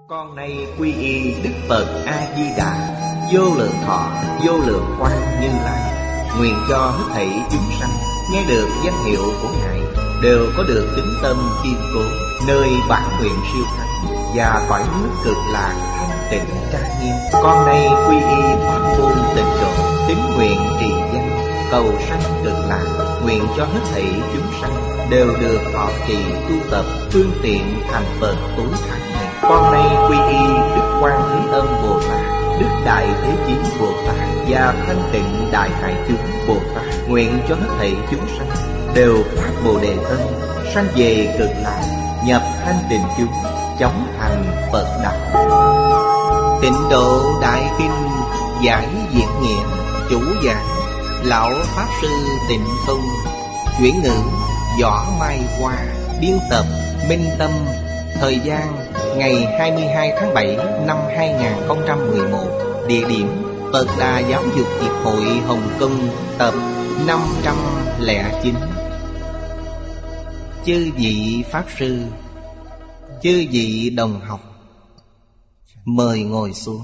Con nay quy y Đức Phật A-di-đà, vô lượng thọ, vô lượng quang Như Lai. Nguyện cho hết thảy chúng sanh nghe được danh hiệu của Ngài đều có được tín tâm kiên cố, nơi bản nguyện siêu thắng và cõi nước cực lạc thanh tịnh trang nghiêm. Con nay quy y pháp môn tịnh độ, tín nguyện trì danh, cầu sanh cực lạc. Nguyện cho hết thảy chúng sanh đều được thọ trì tu tập, phương tiện thành Phật tối thắng này. Con nay quy y Đức Quan Thế Âm Bồ Tát, Đức Đại Thế Chí Bồ Tát và Thanh Tịnh Đại Hải Chúng Bồ Tát. Nguyện cho hết thảy chúng sanh đều phát Bồ Đề Tâm, sanh về cực lạc, nhập thanh tịnh chúng, chóng thành Phật đạo. Tịnh Độ Đại Kinh giải diễn nghĩa, chủ giảng Lão Pháp Sư Tịnh Tông, chuyển ngữ Võ Mai Hoa, biên tập Minh Tâm. Thời gian ngày 22 tháng 7 năm 2011. Địa điểm Phật Đà Giáo dục Hiệp hội Hồng Kông, tập 509. Chư vị Pháp Sư, chư vị đồng học, mời ngồi xuống.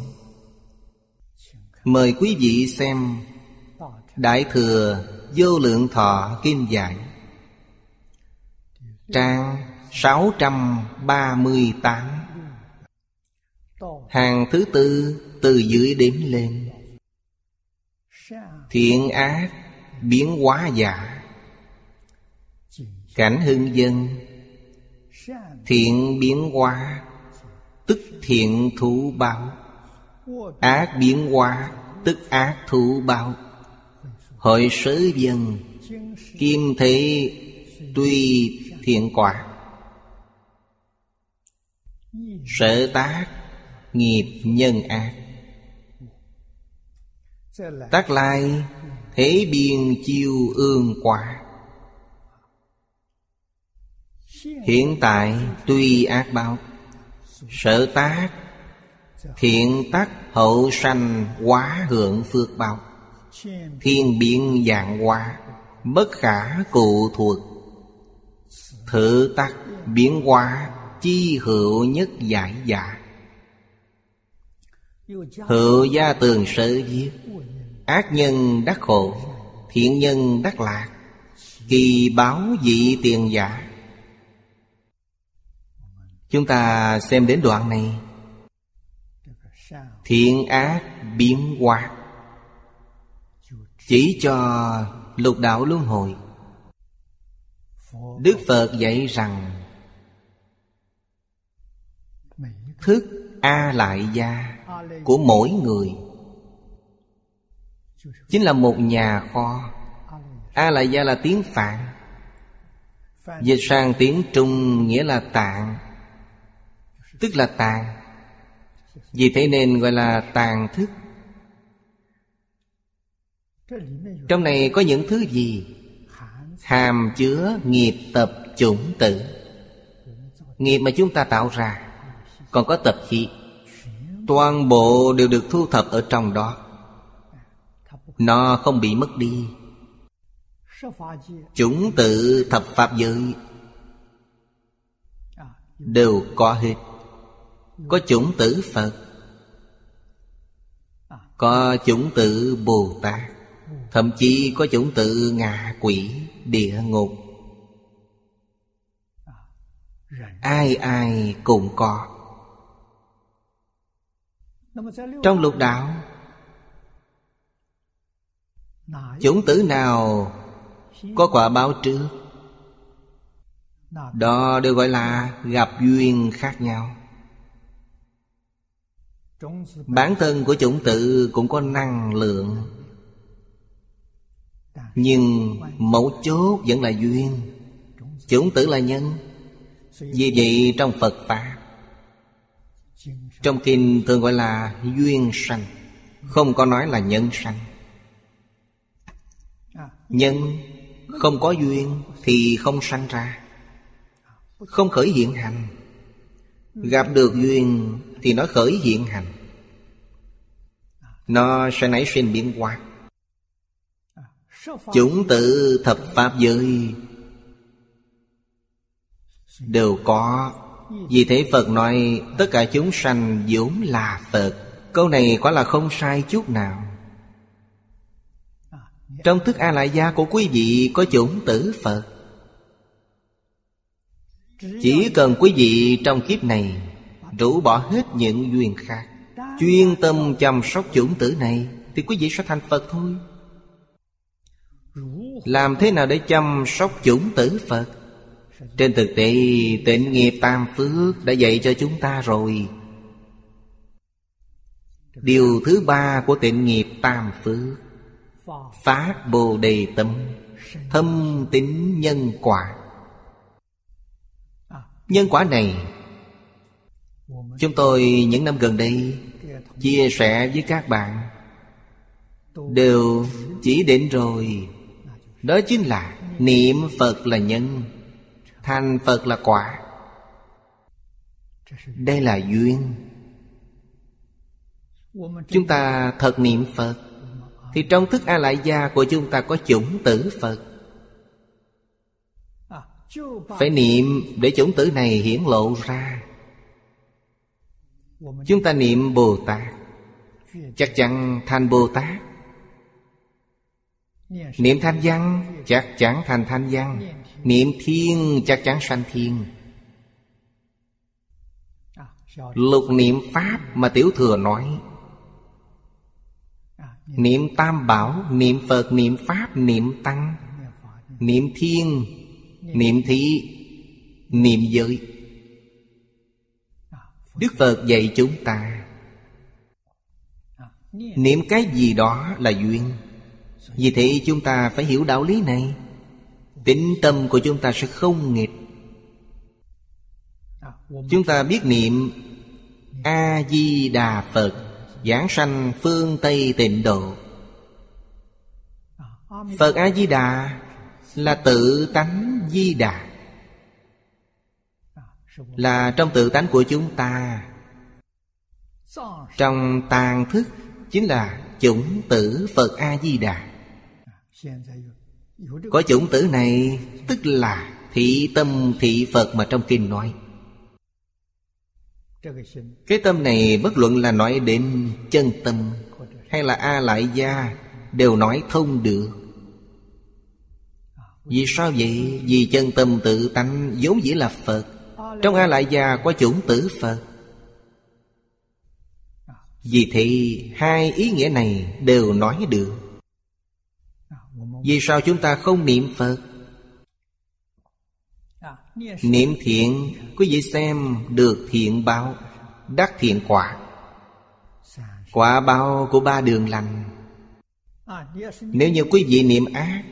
Mời quý vị xem Đại Thừa Vô Lượng Thọ Kinh Giải, trang 638, hàng thứ tư từ dưới đếm lên. Thiện ác biến hóa giả, cảnh hưng dân. Thiện biến hóa tức thiện thú báo, ác biến hóa tức ác thú báo. Hội sở dân kim thế tuy thiện quả, sở tác nghiệp nhân ác. Tác lai thế biên chiêu ương quả, hiện tại tuy ác báo. Sở tác thiện tác hậu sanh hóa hưởng phước báo. Thiên biến dạng hóa bất khả cụ thuộc, thử tác biến hóa chi hữu nhất giải giả. Hữu gia tường sở viết, ác nhân đắc khổ, thiện nhân đắc lạc, kỳ báo dị tiền giả. Chúng ta xem đến đoạn này. Thiện ác biến hóa chỉ cho lục đạo luân hồi. Đức Phật dạy rằng thức A Lại Gia của mỗi người chính là một nhà kho. A Lại Gia là tiếng Phạn, dịch sang tiếng Trung nghĩa là tạng, tức là tàng. Vì thế nên gọi là tàng thức. Trong này có những thứ gì? Hàm chứa nghiệp tập chủng tử, nghiệp mà chúng ta tạo ra. Còn có tập khí, toàn bộ đều được thu thập ở trong đó. Nó không bị mất đi. Chủng tử thập pháp giới đều có hết. Có chủng tử Phật, có chủng tử Bồ Tát, thậm chí có chủng tử ngạ quỷ, địa ngục. Ai ai cũng có. Trong lục đạo, chủng tử nào có quả báo trước, đó đều gọi là gặp duyên khác nhau. Bản thân của chủng tử cũng có năng lượng, nhưng mấu chốt vẫn là duyên. Chủng tử là nhân. Vì vậy trong Phật Pháp, trong kinh thường gọi là duyên sanh, không có nói là nhân sanh. Nhân không có duyên thì không sanh ra, không khởi hiện hành. Gặp được duyên thì nó khởi hiện hành, nó sẽ nảy sinh biến hóa. Chủng tử thập pháp giới đều có Vì thế Phật nói tất cả chúng sanh vốn là Phật. Câu này quả là không sai chút nào. Trong thức A Lại Gia của quý vị có chủng tử Phật. Chỉ cần quý vị trong kiếp này rũ bỏ hết những duyên khác, chuyên tâm chăm sóc chủng tử này, thì quý vị sẽ thành Phật thôi. Làm thế nào để chăm sóc chủng tử Phật? Trên thực tế Tịnh Nghiệp Tam Phước đã dạy cho chúng ta rồi. Điều thứ ba của Tịnh Nghiệp Tam Phước: phát Bồ Đề tâm, thâm tín nhân quả. Nhân quả này chúng tôi những năm gần đây chia sẻ với các bạn đều chỉ định rồi. Đó chính là niệm Phật là nhân, thành Phật là quả. Đây là duyên. Chúng ta thật niệm Phật thì trong thức A Lại Gia của chúng ta có chủng tử Phật. Phải niệm để chủng tử này hiển lộ ra. Chúng ta niệm Bồ Tát chắc chắn thành Bồ Tát. Niệm Thanh Văn chắc chắn thành Thanh Văn. Niệm Thiên chắc chắn sanh Thiên. Lục niệm Pháp mà Tiểu Thừa nói, niệm Tam Bảo, niệm Phật, niệm Pháp, niệm Tăng, niệm Thiên, niệm Thị, niệm Giới. Đức Phật dạy chúng ta niệm cái gì đó là duyên. Vì thế chúng ta phải hiểu đạo lý này, tín tâm của chúng ta sẽ không nghịch. Chúng ta biết niệm A-di-đà Phật, giảng sanh phương Tây Tịnh Độ. Phật A-di-đà là tự tánh Di Đà, là trong tự tánh của chúng ta. Trong tàng thức chính là chủng tử Phật A-di-đà. Có chủng tử này tức là thị tâm thị Phật mà trong kinh nói. Cái tâm này bất luận là nói đến chân tâm hay là A Lại Gia đều nói thông được. Vì sao vậy? Vì chân tâm tự tánh vốn dĩ là Phật. Trong A Lại Gia có chủng tử Phật. Vì thế hai ý nghĩa này đều nói được. Vì sao chúng ta không niệm Phật? Niệm thiện, quý vị xem được thiện báo, đắc thiện quả. Quả báo của ba đường lành. Nếu như quý vị niệm ác,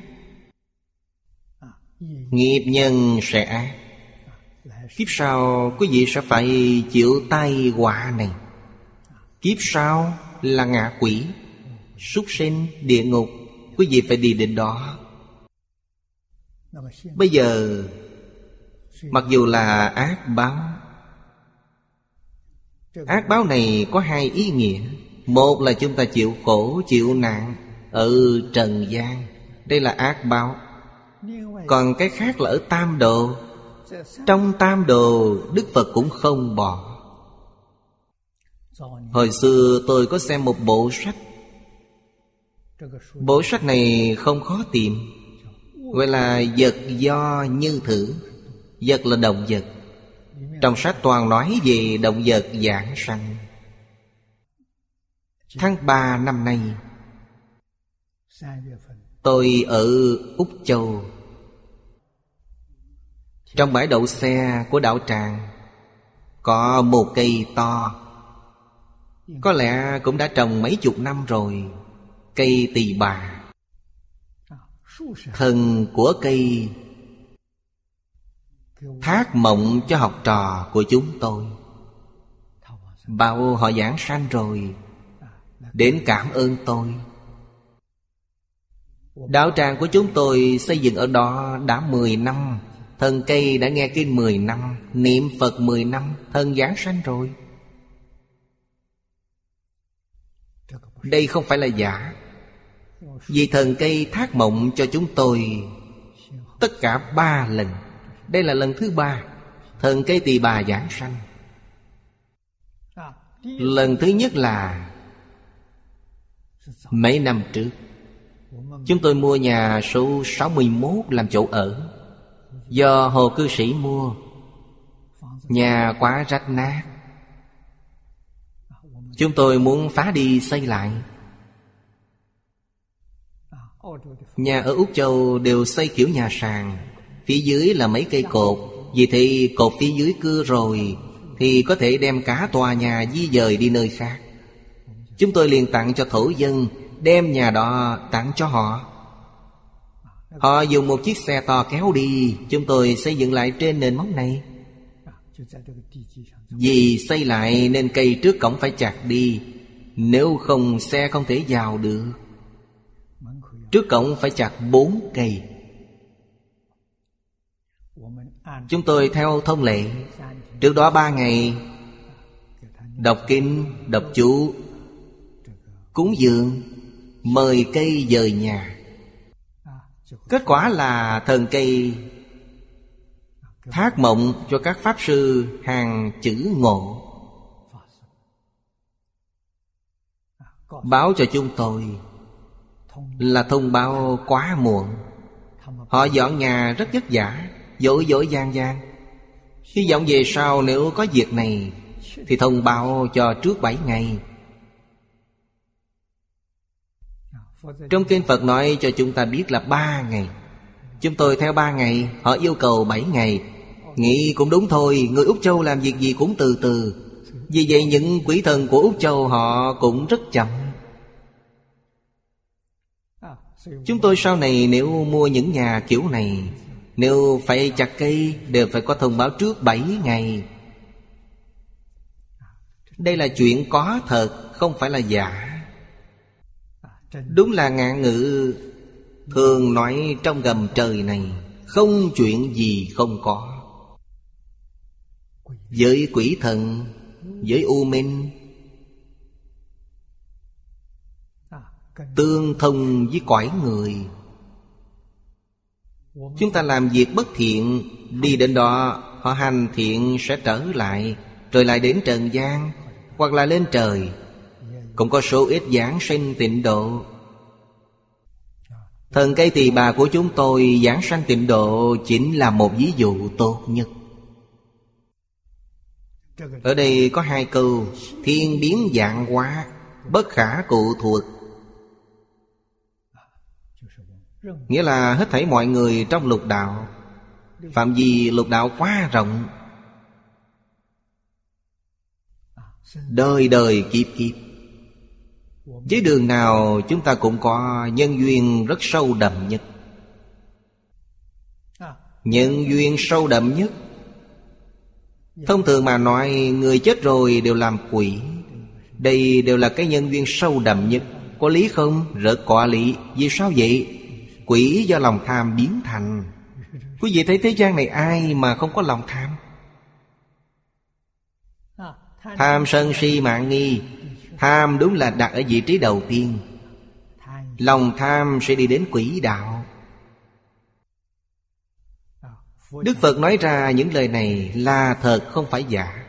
nghiệp nhân sẽ ác. Kiếp sau quý vị sẽ phải chịu tai họa này. Kiếp sau là ngạ quỷ, súc sinh, địa ngục. Quý vị phải đi đến đó. Bây giờ mặc dù là ác báo, ác báo này có hai ý nghĩa. Một là chúng ta chịu khổ, chịu nạn ở trần gian, đây là ác báo. Còn cái khác là ở tam độ. Trong tam độ Đức Phật cũng không bỏ. Hồi xưa tôi có xem một bộ sách. Bộ sách này không khó tìm, gọi là Vật Do Như Thử. Vật là động vật. Trong sách toàn nói về động vật giảng sanh. Tháng 3 năm nay tôi ở Úc Châu. Trong bãi đậu xe của đạo tràng có một cây to, có lẽ cũng đã trồng mấy chục năm rồi. Cây Tỳ Bà. Thân của cây thác mộng cho học trò của chúng tôi. Bảo họ giảng sanh rồi, đến cảm ơn tôi. Đạo tràng của chúng tôi xây dựng ở đó đã 10 năm. Thân cây đã nghe kinh 10 năm, niệm Phật 10 năm, thân giảng sanh rồi. Đây không phải là giả. Vì thần cây thác mộng cho chúng tôi tất cả 3 lần. Đây là lần thứ 3. Thần cây Tỳ Bà giảng sanh. Lần thứ nhất là mấy năm trước, chúng tôi mua nhà số 61 làm chỗ ở. Do Hồ cư sĩ mua, nhà quá rách nát, chúng tôi muốn phá đi xây lại. Nhà ở Úc Châu đều xây kiểu nhà sàn, phía dưới là mấy cây cột. Vì thì cột phía dưới cưa rồi thì có thể đem cả tòa nhà di dời đi nơi khác. Chúng tôi liền tặng cho thổ dân, đem nhà đó tặng cho họ. Họ dùng một chiếc xe to kéo đi, chúng tôi xây dựng lại trên nền móng này. Vì xây lại nên cây trước cổng phải chặt đi, nếu không xe không thể vào được. Trước cổng phải chặt 4 cây. Chúng tôi theo thông lệ, trước đó 3 ngày đọc kinh, đọc chú, cúng dường, mời cây dời nhà. Kết quả là thần cây thác mộng cho các pháp sư hàng chữ ngộ, báo cho chúng tôi là thông báo quá muộn. Họ dọn nhà rất vất vả, vội vội vàng vàng. Hy vọng về sau nếu có việc này thì thông báo cho trước 7 ngày. Trong kinh Phật nói cho chúng ta biết là 3 ngày. Chúng tôi theo 3 ngày, họ yêu cầu 7 ngày. Nghĩ cũng đúng thôi, người Úc Châu làm việc gì cũng từ từ. Vì vậy những quỷ thần của Úc Châu họ cũng rất chậm. Chúng tôi sau này nếu mua những nhà kiểu này, nếu phải chặt cây đều phải có thông báo trước 7 ngày. Đây là chuyện có thật, không phải là giả. Đúng là ngạn ngữ thường nói trong gầm trời này không chuyện gì không có. Với quỷ thần, với u minh, tương thông với cõi người. Chúng ta làm việc bất thiện, đi đến đó họ hành thiện sẽ trở lại, rồi lại đến trần gian, hoặc là lên trời. Cũng có số ít giảng sanh tịnh độ. Thần cây Tỳ Bà của chúng tôi giảng sanh tịnh độ chính là một ví dụ tốt nhất. Ở đây có 2 câu: thiên biến vạn hóa, bất khả cụ thuật. Nghĩa là hết thảy mọi người trong lục đạo, phạm vi lục đạo quá rộng, đời đời kiếp kiếp. Với đường nào chúng ta cũng có nhân duyên rất sâu đậm nhất. Nhân duyên sâu đậm nhất, thông thường mà nói người chết rồi đều làm quỷ. Đây đều là cái nhân duyên sâu đậm nhất. Có lý không? Rất có lý. Vì sao vậy? Quỷ do lòng tham biến thành. Quý vị thấy thế gian này ai mà không có lòng tham? Tham sân si mạng nghi. Tham đúng là đặt ở vị trí đầu tiên. Lòng tham sẽ đi đến quỷ đạo. Đức Phật nói ra những lời này là thật, không phải giả.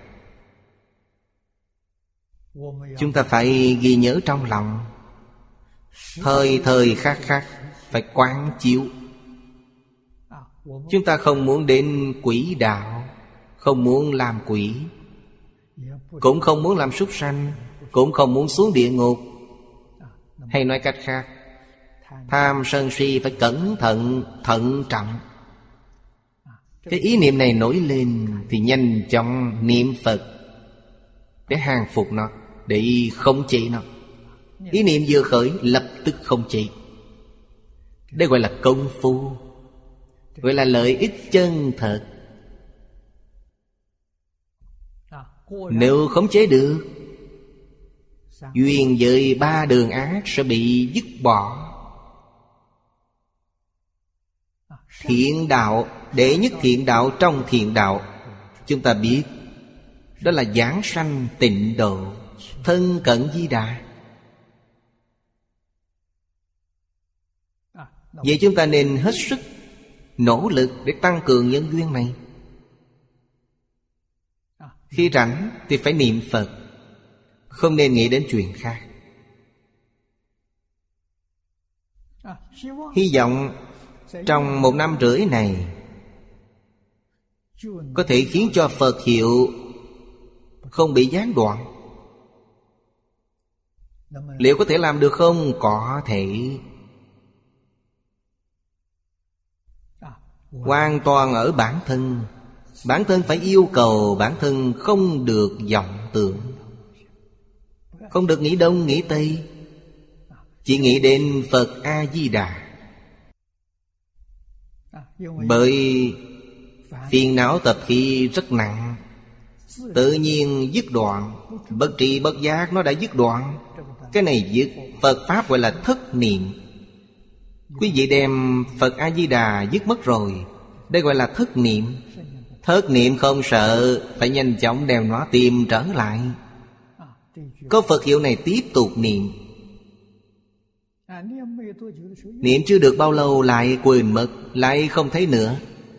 Chúng ta phải ghi nhớ trong lòng, thời thời khắc khắc phải quán chiếu. Chúng ta không muốn đến quỷ đạo, không muốn làm quỷ, cũng không muốn làm súc sanh, cũng không muốn xuống địa ngục. Hay nói cách khác, tham sân si phải cẩn thận, thận trọng. Cái ý niệm này nổi lên thì nhanh chóng niệm Phật để hàng phục nó, để khống chế nó. Ý niệm vừa khởi lập tức khống chế. Đây gọi là công phu, gọi là lợi ích chân thật. Nếu khống chế được, duyên với 3 đường ác sẽ bị dứt bỏ. Thiện đạo, đệ nhất thiện đạo trong thiện đạo, chúng ta biết đó là giảng sanh tịnh độ, thân cận Di Đà. Vậy chúng ta nên hết sức nỗ lực để tăng cường nhân duyên này. Khi rảnh thì phải niệm Phật, không nên nghĩ đến chuyện khác. Hy vọng trong 1 năm rưỡi này có thể khiến cho Phật hiệu không bị gián đoạn. Liệu có thể làm được không? Có thể. Hoàn toàn ở bản thân. Bản thân phải yêu cầu bản thân không được vọng tưởng, không được nghĩ đông nghĩ tây, chỉ nghĩ đến Phật A-di-đà. Bởi phiền não tập khí rất nặng, tự nhiên dứt đoạn. Bất tri bất giác nó đã dứt đoạn. Cái này dứt, Phật Pháp gọi là thất niệm. Quý vị đem Phật A-di-đà dứt mất rồi, đây gọi là thất niệm. Thất niệm không sợ, phải nhanh chóng đem nó tìm trở lại. Có Phật hiệu này tiếp tục niệm. Niệm chưa được bao lâu lại quên mất, lại không thấy nữa.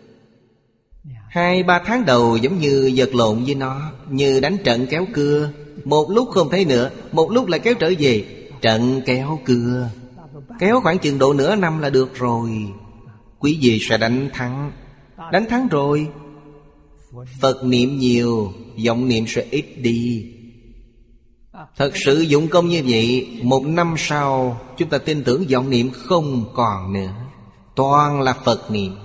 2-3 tháng đầu giống như vật lộn với nó, như đánh trận kéo cưa. Một lúc không thấy nữa, một lúc lại kéo trở về. Trận kéo cưa, kéo khoảng chừng độ nửa năm là được rồi. Quý vị sẽ đánh thắng. Đánh thắng rồi, Phật niệm nhiều, vọng niệm sẽ ít đi. Thật sự dụng công như vậy, 1 năm sau chúng ta tin tưởng vọng niệm không còn nữa, toàn là Phật niệm.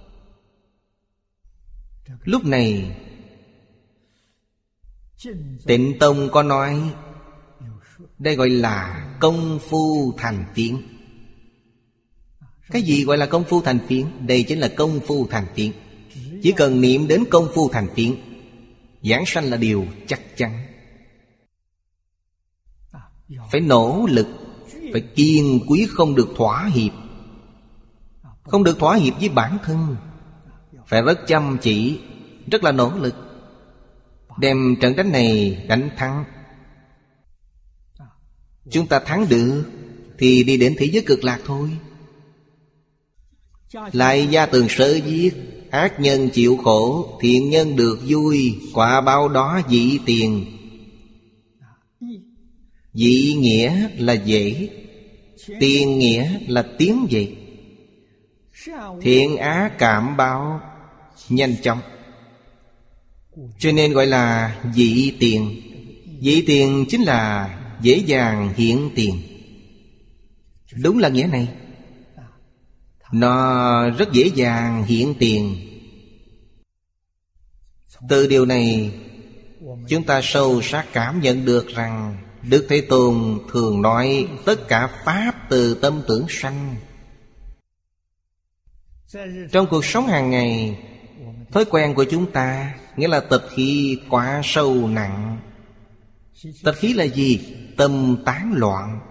Lúc này Tịnh Tông có nói, đây gọi là công phu thành phiến. Cái gì gọi là công phu thành phiến? Đây chính là công phu thành phiến. Chỉ cần niệm đến công phu thành phiến, giảng sanh là điều chắc chắn. Phải nỗ lực, phải kiên quyết, không được thỏa hiệp. Không được thỏa hiệp với bản thân. Phải rất chăm chỉ, rất là nỗ lực, đem trận đánh này đánh thắng. Chúng ta thắng được thì đi đến thế giới cực lạc thôi. Lại gia tường sở viết, ác nhân chịu khổ, thiện nhân được vui, quả báo đó dị tiền. Dị nghĩa là dễ, tiền nghĩa là tiến vậy. Thiện ác cảm báo nhanh chóng, cho nên gọi là dị tiền. Dị tiền chính là dễ dàng hiện tiền. Đúng là nghĩa này. Nó rất dễ dàng hiện tiền. Từ điều này chúng ta sâu sắc cảm nhận được rằng Đức Thế Tôn thường nói tất cả Pháp từ tâm tưởng sanh. Trong cuộc sống hàng ngày, thói quen của chúng ta nghĩa là tập khí quá sâu nặng. Tập khí là gì? Tâm tán loạn.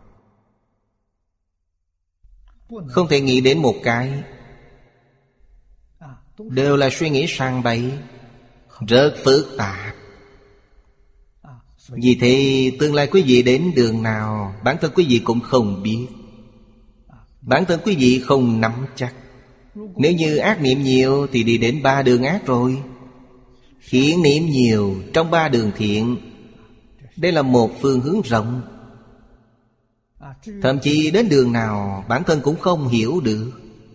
Không thể nghĩ đến một cái, đều là suy nghĩ sang bậy, rất phức tạp. Vì thế tương lai quý vị đến đường nào, bản thân quý vị cũng không biết. Bản thân quý vị không nắm chắc. Nếu như ác niệm nhiều thì đi đến 3 đường ác rồi. Thiện niệm nhiều trong 3 đường thiện. Đây là một phương hướng rộng. Thậm chí đến đường nào bản thân cũng không hiểu được.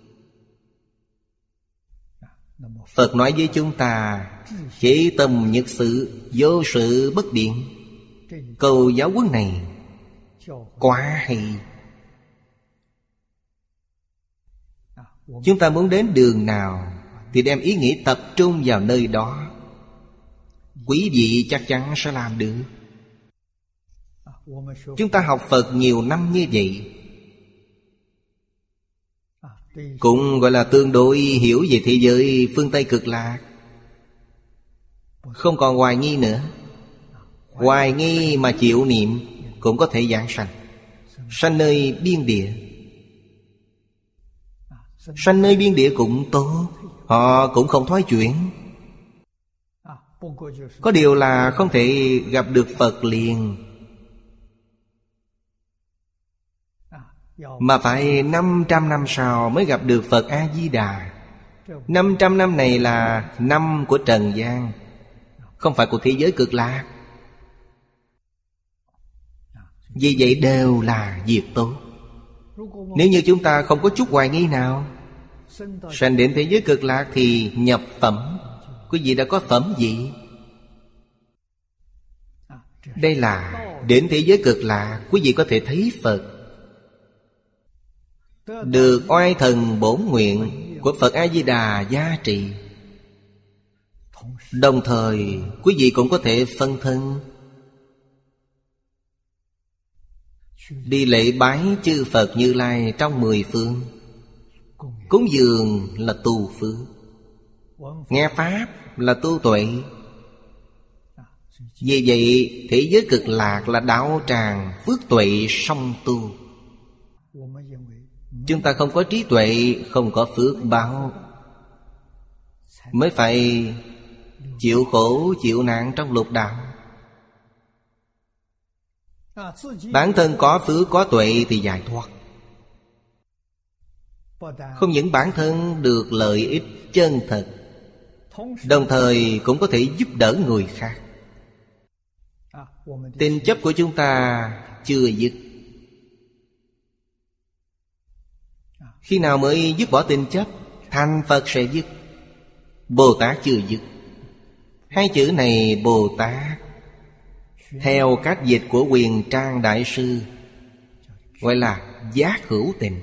Phật nói với chúng ta, chế tâm nhất sự, vô sự bất biện. Câu giáo huấn này quá hay. Chúng ta muốn đến đường nào thì đem ý nghĩ tập trung vào nơi đó. Quý vị chắc chắn sẽ làm được. Chúng ta học Phật nhiều năm như vậy, cũng gọi là tương đối hiểu về thế giới phương Tây cực lạc. Không còn hoài nghi nữa. Hoài nghi mà chịu niệm cũng có thể giảng sanh. Sanh nơi biên địa. Sanh nơi biên địa cũng tốt, họ cũng không thoái chuyển. Có điều là không thể gặp được Phật liền, mà phải 500 năm sau mới gặp được Phật A-di-đà. 500 năm này là năm của trần gian, không phải của thế giới cực lạc. Vì vậy đều là việc tốt. Nếu như chúng ta không có chút hoài nghi nào, sanh đến thế giới cực lạc thì nhập phẩm. Quý vị đã có phẩm gì? Đây là đến thế giới cực lạc, quý vị có thể thấy Phật, được oai thần bổn nguyện của Phật A-di-đà gia trì. Đồng thời quý vị cũng có thể phân thân đi lễ bái chư Phật Như Lai trong 10 phương. Cúng dường là tu phước, nghe Pháp là tu tuệ. Vì vậy thế giới cực lạc là đạo tràng phước tuệ song tu. Chúng ta không có trí tuệ, không có phước báo, mới phải chịu khổ chịu nạn trong lục đạo. Bản thân có phước có tuệ thì giải thoát. Không những bản thân được lợi ích chân thật, đồng thời cũng có thể giúp đỡ người khác. Tình chấp của chúng ta chưa dứt. Khi nào mới dứt bỏ tình chấp? Thành Phật sẽ dứt. Bồ Tát chưa dứt. Hai chữ này Bồ Tát, theo cách dịch của Huyền Trang Đại Sư, gọi là giác hữu tình.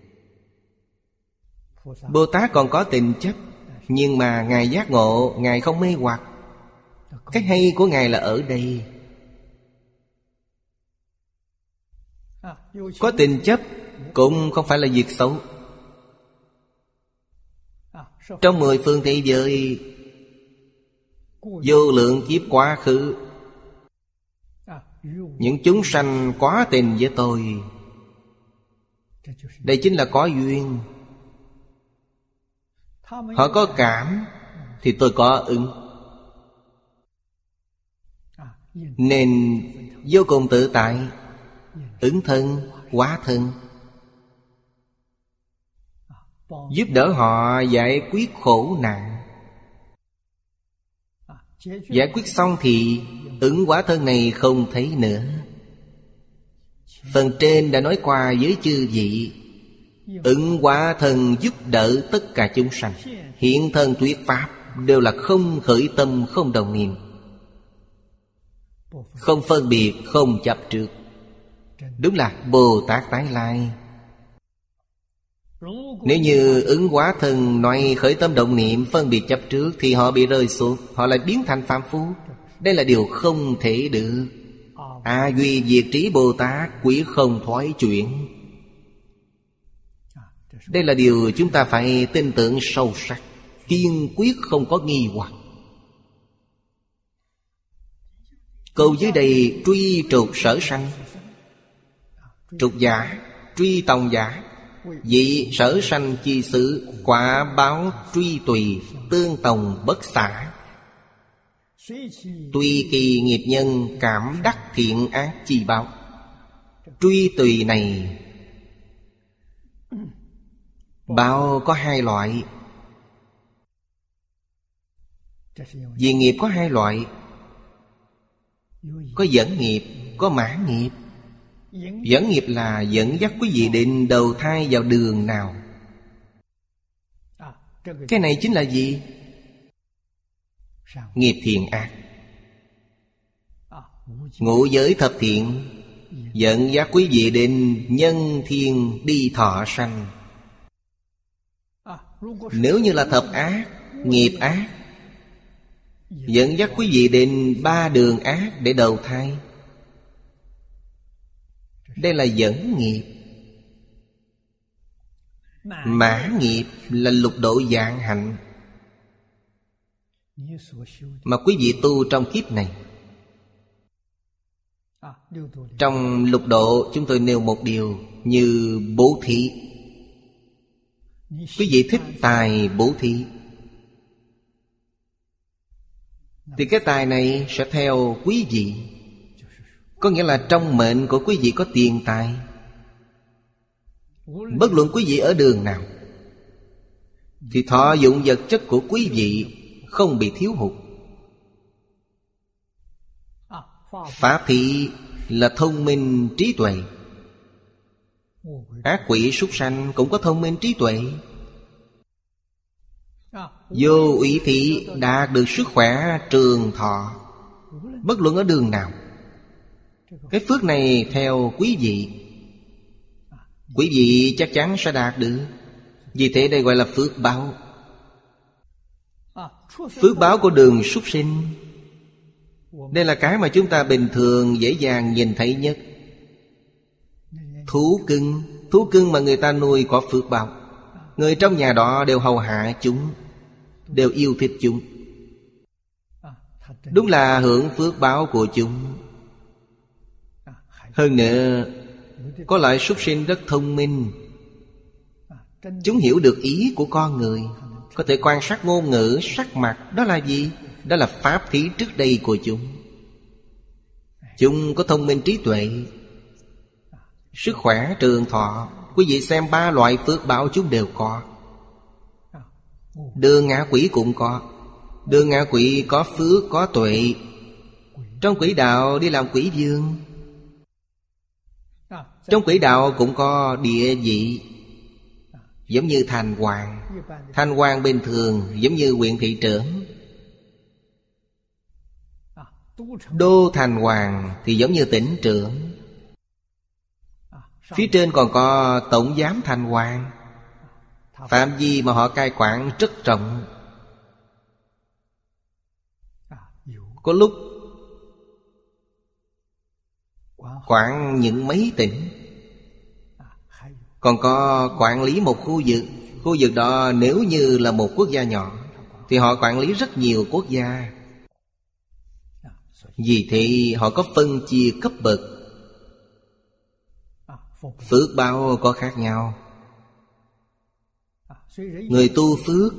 Bồ Tát còn có tình chấp, nhưng mà Ngài giác ngộ, Ngài không mê hoặc. Cái hay của Ngài là ở đây. Có tình chấp cũng không phải là việc xấu. Trong 10 phương thế giới, vô lượng kiếp quá khứ, những chúng sanh quá tình với tôi. Đây chính là có duyên. Họ có cảm thì tôi có ứng. Nên vô cùng tự tại. Ứng thân, hóa thân, giúp đỡ họ giải quyết khổ nạn. Giải quyết xong thì ứng hóa thân này không thấy nữa. Phần trên đã nói qua với chư vị, ứng hóa thân giúp đỡ tất cả chúng sanh. Hiện thân thuyết pháp đều là không khởi tâm, không đồng niệm, không phân biệt, không chấp trước. Đúng là Bồ Tát tái lai. Nếu như ứng hóa thân nói khởi tâm động niệm, phân biệt chấp trước, thì họ bị rơi xuống, họ lại biến thành phàm phu. Đây là điều không thể được. Duy diệt trí Bồ Tát, quyết không thoái chuyển. Đây là điều chúng ta phải tin tưởng sâu sắc, kiên quyết không có nghi hoặc. Câu dưới đây truy trục sở sanh. Trục giả, truy tòng giả. Vị sở sanh chi sự, quả báo truy tùy, tương tòng bất xả. Tùy kỳ nghiệp nhân, cảm đắc thiện ác chi báo. Truy tùy này, báo có 2 loại. Vì nghiệp có 2 loại, có dẫn nghiệp, có mãn nghiệp. Dẫn nghiệp là dẫn dắt quý vị định đầu thai vào đường nào. Cái này chính là gì? Nghiệp thiện ác. Ngũ giới thập thiện dẫn dắt quý vị định nhân thiên đi thọ sanh. Nếu như là thập ác, nghiệp ác, dẫn dắt quý vị định 3 đường ác để đầu thai. Đây là dẫn nghiệp. Mãn nghiệp là lục độ vạn hạnh mà quý vị tu trong kiếp này. Trong lục độ chúng tôi nêu một điều như bố thí. Quý vị thích tài bố thí thì cái tài này sẽ theo quý vị. Có nghĩa là trong mệnh của quý vị có tiền tài. Bất luận quý vị ở đường nào thì thọ dụng vật chất của quý vị không bị thiếu hụt. Pháp thị là thông minh trí tuệ. Ác quỷ súc sanh cũng có thông minh trí tuệ. Vô úy thị đạt được sức khỏe trường thọ. Bất luận ở đường nào. Cái phước này theo quý vị, quý vị chắc chắn sẽ đạt được. Vì thế đây gọi là phước báo. Phước báo của đường súc sinh, đây là cái mà chúng ta bình thường dễ dàng nhìn thấy nhất. Thú cưng mà người ta nuôi có phước báo. Người trong nhà đó đều hầu hạ chúng, đều yêu thích chúng. Đúng là hưởng phước báo của chúng. Hơn nữa, có loại súc sinh rất thông minh. Chúng hiểu được ý của con người, có thể quan sát ngôn ngữ, sắc mặt. Đó là gì? Đó là pháp thí trước đây của chúng. Chúng có thông minh trí tuệ, sức khỏe trường thọ. Quý vị xem 3 loại phước báo chúng đều có. Đường ngạ quỷ cũng có. Đường ngạ quỷ có phước, có tuệ. Trong quỷ đạo đi làm quỷ vương. Trong quỷ đạo cũng có địa vị, giống như thành hoàng. Thành hoàng bình thường giống như huyện thị trưởng. Đô thành hoàng thì giống như tỉnh trưởng. Phía trên còn có tổng giám thành hoàng. Phạm vi mà họ cai quản rất rộng. Có lúc quản những mấy tỉnh. Còn có quản lý một khu vực. Khu vực đó nếu như là một quốc gia nhỏ thì họ quản lý rất nhiều quốc gia. Vì thế họ có phân chia cấp bậc. Phước báo có khác nhau. Người tu phước,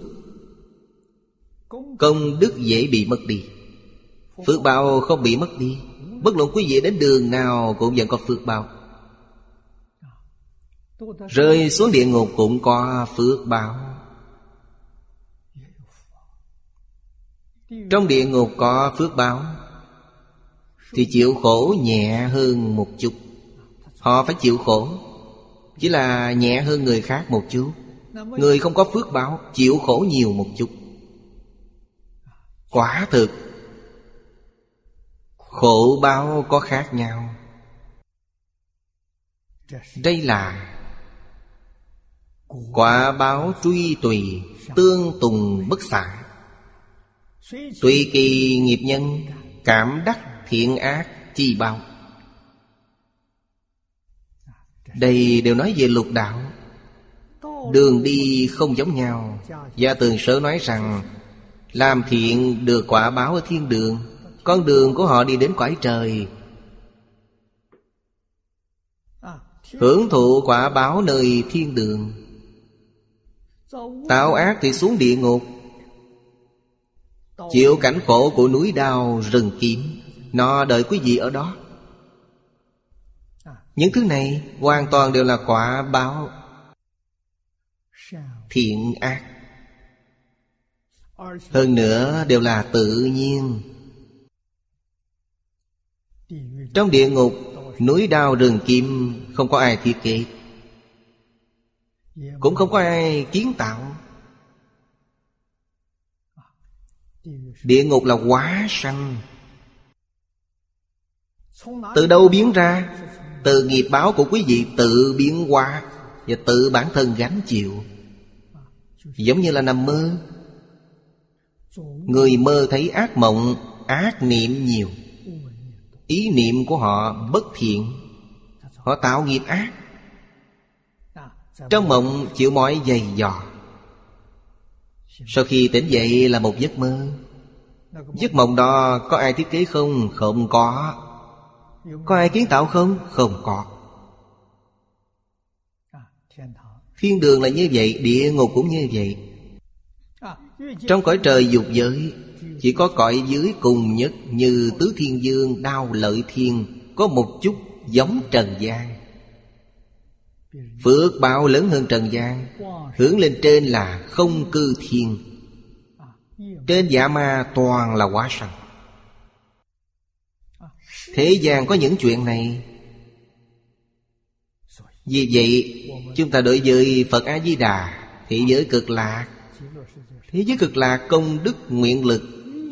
công đức dễ bị mất đi. Phước báo không bị mất đi. Bất luận quý vị đến đường nào cũng vẫn có phước báo. Rơi xuống địa ngục cũng có phước báo. Trong địa ngục có phước báo thì chịu khổ nhẹ hơn một chút. Họ phải chịu khổ, chỉ là nhẹ hơn người khác một chút. Người không có phước báo chịu khổ nhiều một chút. Quả thực khổ báo có khác nhau. Đây là quả báo truy tùy, tương tùng bất xả. Tùy kỳ nghiệp nhân, cảm đắc thiện ác chi báo. Đây đều nói về lục đạo. Đường đi không giống nhau. Gia Tường Sở nói rằng làm thiện được quả báo ở thiên đường. Con đường của họ đi đến cõi trời, hưởng thụ quả báo nơi thiên đường. Tạo ác thì xuống địa ngục, chịu cảnh khổ của núi đao rừng kiếm. Nó đợi quý vị ở đó. Những thứ này hoàn toàn đều là quả báo thiện ác. Hơn nữa đều là tự nhiên. Trong địa ngục, núi đao rừng kim không có ai thiết kế, cũng không có ai kiến tạo. Địa ngục là hóa sanh. Từ đâu biến ra? Từ nghiệp báo của quý vị tự biến hóa và tự bản thân gánh chịu. Giống như là nằm mơ. Người mơ thấy ác mộng, ác niệm nhiều. Ý niệm của họ bất thiện, họ tạo nghiệp ác. Trong mộng chịu mỏi dày dò. Sau khi tỉnh dậy là một giấc mơ. Giấc mộng đó có ai thiết kế không? Không có. Có ai kiến tạo không? Không có. Thiên đường là như vậy, địa ngục cũng như vậy. Trong cõi trời dục giới, chỉ có cõi dưới cùng nhất như Tứ Thiên Dương, Đao Lợi Thiên có một chút giống trần gian. Phước báo lớn hơn trần gian. Hướng lên trên là không cư thiên. Trên dạ ma toàn là hóa sanh. Thế gian có những chuyện này. Vì vậy chúng ta đối với Phật A-di-đà, thế giới cực lạc, thế giới cực lạc công đức nguyện lực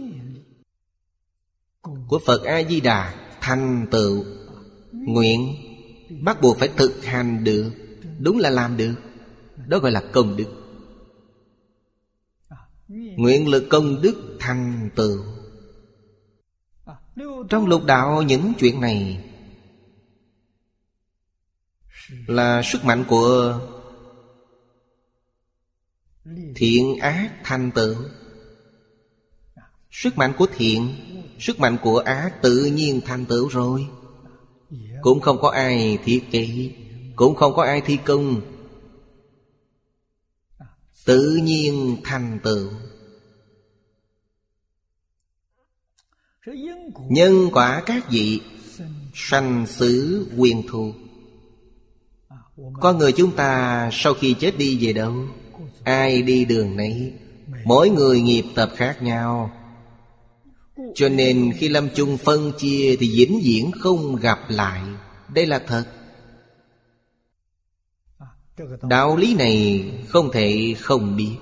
của Phật A-di-đà thành tựu, nguyện bắt buộc phải thực hành được, đúng là làm được, đó gọi là công đức. Nguyện lực công đức thành tựu. Trong lục đạo những chuyện này là sức mạnh của thiện ác thành tựu. Sức mạnh của thiện, sức mạnh của ác tự nhiên thành tựu rồi. Cũng không có ai thiết kế, cũng không có ai thi công, tự nhiên thành tựu. Nhân quả các vị sanh死quyền thù. Con người chúng ta sau khi chết đi về đâu? Ai đi đường nấy. Mỗi người nghiệp tập khác nhau, cho nên khi lâm chung phân chia thì vĩnh viễn không gặp lại. Đây là thật. Đạo lý này không thể không biết.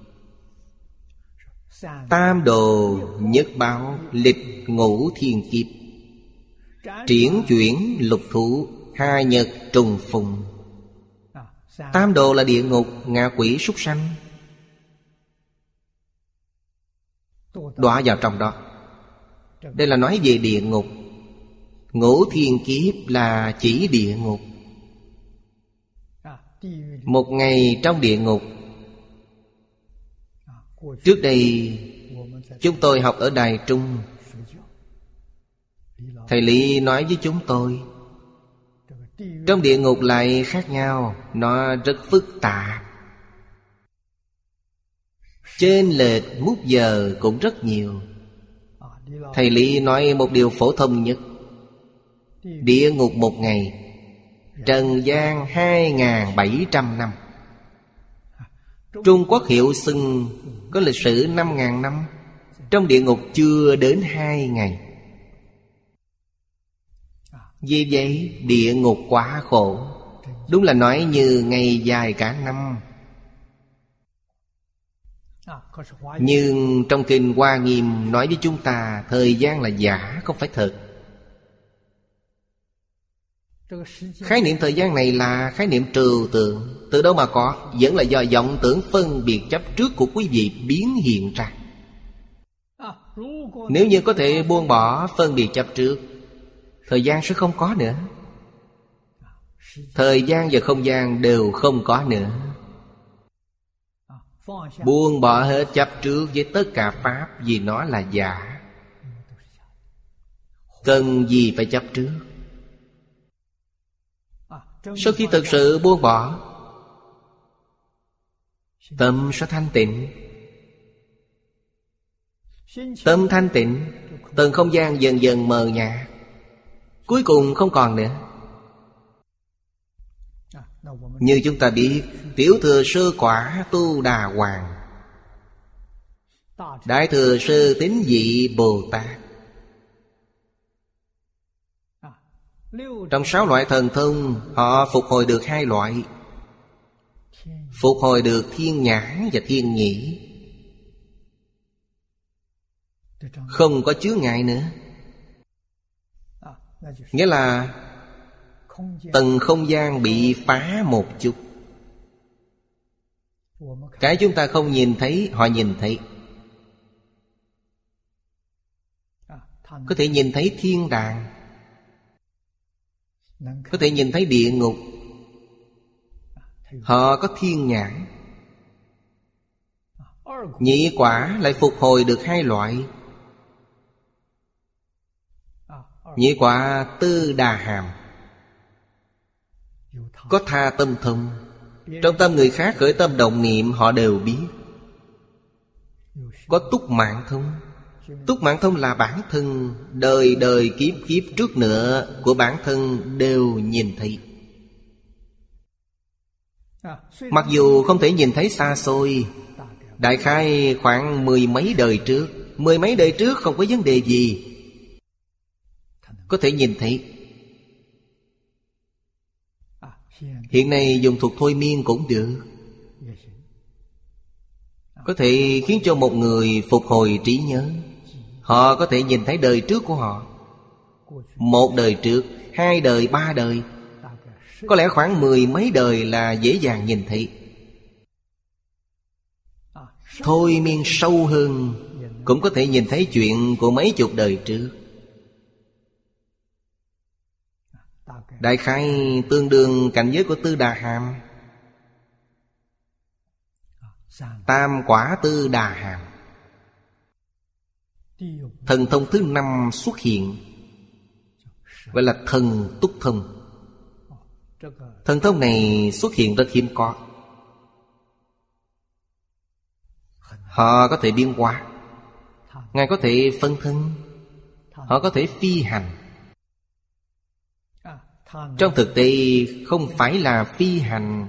Tam đồ nhất báo, lịch ngũ thiên kiếp, triển chuyển lục thủ, hai nhật trùng phùng. Tam đồ là địa ngục, ngạ quỷ, súc sanh, đọa vào trong đó. Đây là nói về địa ngục. Ngũ thiên kiếp là chỉ địa ngục. Một ngày trong địa ngục. Trước đây chúng tôi học ở Đài Trung, thầy Lý nói với chúng tôi, trong địa ngục lại khác nhau, nó rất phức tạp, chênh lệch mút giờ cũng rất nhiều. Thầy Lý nói một điều phổ thông nhất: địa ngục một ngày, trần gian 2.700 năm. Trung Quốc hiệu xưng có lịch sử 5.000 năm, trong địa ngục chưa đến 2 ngày. Vì vậy địa ngục quá khổ, đúng là nói như ngày dài cả năm. Nhưng trong kinh Hoa Nghiêm nói với chúng ta thời gian là giả, không phải thật. Khái niệm thời gian này là khái niệm trừu tượng. Từ đâu mà có? Vẫn là do vọng tưởng phân biệt chấp trước của quý vị biến hiện ra. Nếu như có thể buông bỏ phân biệt chấp trước, thời gian sẽ không có nữa. Thời gian và không gian đều không có nữa. Buông bỏ hết chấp trước với tất cả pháp, vì nó là giả. Cần gì phải chấp trước? Sau khi thực sự buông bỏ, tâm sẽ thanh tịnh. Tâm thanh tịnh, tầng không gian dần dần mờ nhạt, cuối cùng không còn nữa. Như chúng ta biết, tiểu thừa sơ quả Tu Đà Hoàng, đại thừa sơ tín vị Bồ Tát. Trong 6 loại thần thông, họ phục hồi được 2 loại. Phục hồi được thiên nhãn và thiên nhĩ, không có chướng ngại nữa. Nghĩa là tầng không gian bị phá một chút. Cái chúng ta không nhìn thấy, họ nhìn thấy. Có thể nhìn thấy thiên đàng, có thể nhìn thấy địa ngục. Họ có thiên nhãn. Nhị quả lại phục hồi được 2 loại. Nhị quả Tư Đà Hàm, có tha tâm thông. Trong tâm người khác khởi tâm động niệm họ đều biết. Có túc mạng thông. Túc mạng thông là bản thân đời đời kiếp kiếp trước nữa của bản thân đều nhìn thấy. Mặc dù không thể nhìn thấy xa xôi, đại khái khoảng 10 mấy đời trước. 10 mấy đời trước không có vấn đề gì, có thể nhìn thấy. Hiện nay dùng thuật thôi miên cũng được, có thể khiến cho một người phục hồi trí nhớ. Họ có thể nhìn thấy đời trước của họ, một đời trước, 2 đời, 3 đời, có lẽ khoảng 10 mấy đời là dễ dàng nhìn thấy. Thôi miên sâu hơn cũng có thể nhìn thấy chuyện của mấy chục đời trước. Đại khái tương đương cảnh giới của Tư Đà Hàm, Tam quả Tư Đà Hàm. Thần thông thứ 5 xuất hiện, gọi là thần túc thông. Thần thông này xuất hiện rất hiếm có. Họ có thể biến hóa, Ngài có thể phân thân, họ có thể phi hành. Trong thực tế không phải là phi hành.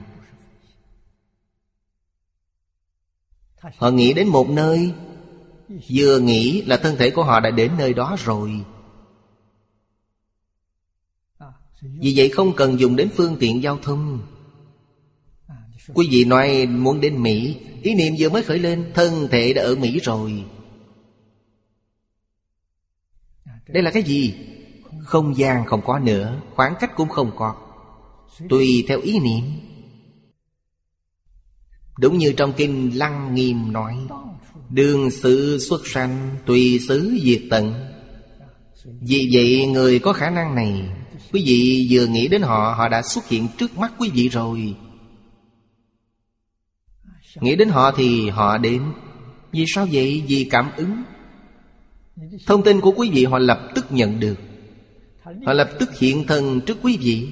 Họ nghĩ đến một nơi, vừa nghĩ là thân thể của họ đã đến nơi đó rồi. Vì vậy không cần dùng đến phương tiện giao thông. Quý vị nói muốn đến Mỹ, ý niệm vừa mới khởi lên, thân thể đã ở Mỹ rồi. Đây là cái gì? Không gian không có nữa, khoảng cách cũng không có, tùy theo ý niệm. Đúng như trong kinh Lăng Nghiêm nói, đương sự xuất sanh, tùy xứ diệt tận. Vì vậy người có khả năng này, quý vị vừa nghĩ đến họ, họ đã xuất hiện trước mắt quý vị rồi. Nghĩ đến họ thì họ đến. Vì sao vậy? Vì cảm ứng. Thông tin của quý vị họ lập tức nhận được, họ lập tức hiện thân trước quý vị.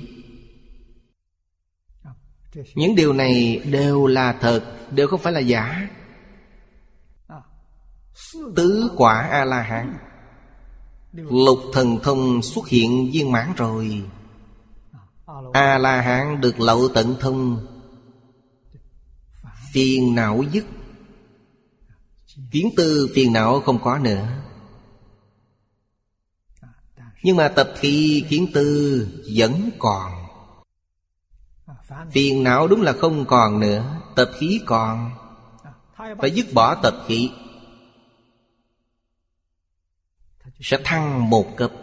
Những điều này đều là thật, đều không phải là giả. Tứ quả A-la-hán, lục thần thông xuất hiện viên mãn rồi. A-la-hán được lậu tận thông, phiền não dứt, kiến tư phiền não không có nữa. Nhưng mà tập khí kiến tư vẫn còn. Phiền não đúng là không còn nữa, tập khí còn. Phải dứt bỏ tập khí, sẽ thăng một cấp.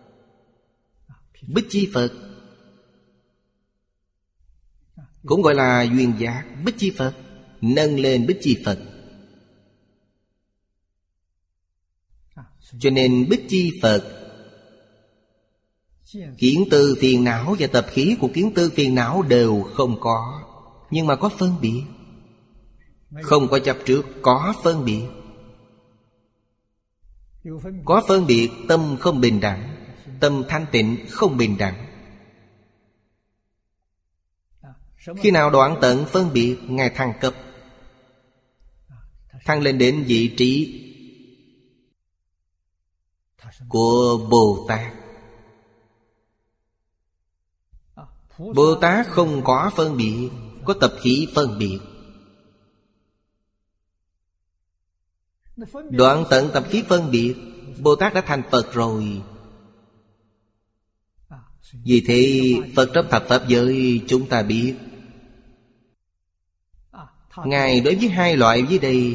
Bích Chi Phật cũng gọi là duyên giác. Bích Chi Phật nâng lên Bích Chi Phật. Cho nên Bích Chi Phật, kiến tư phiền não và tập khí của kiến tư phiền não đều không có. Nhưng mà có phân biệt. Không có chấp trước, có phân biệt. Có phân biệt, tâm không bình đẳng, tâm thanh tịnh không bình đẳng. Khi nào đoạn tận phân biệt, Ngài thăng cấp, thăng lên đến vị trí của Bồ Tát. Bồ Tát không có phân biệt, có tập khí phân biệt. Đoạn tận tập khí phân biệt, Bồ Tát đã thành Phật rồi. Vì thế Phật trong thập pháp giới chúng ta biết, Ngài đối với hai loại dưới đây,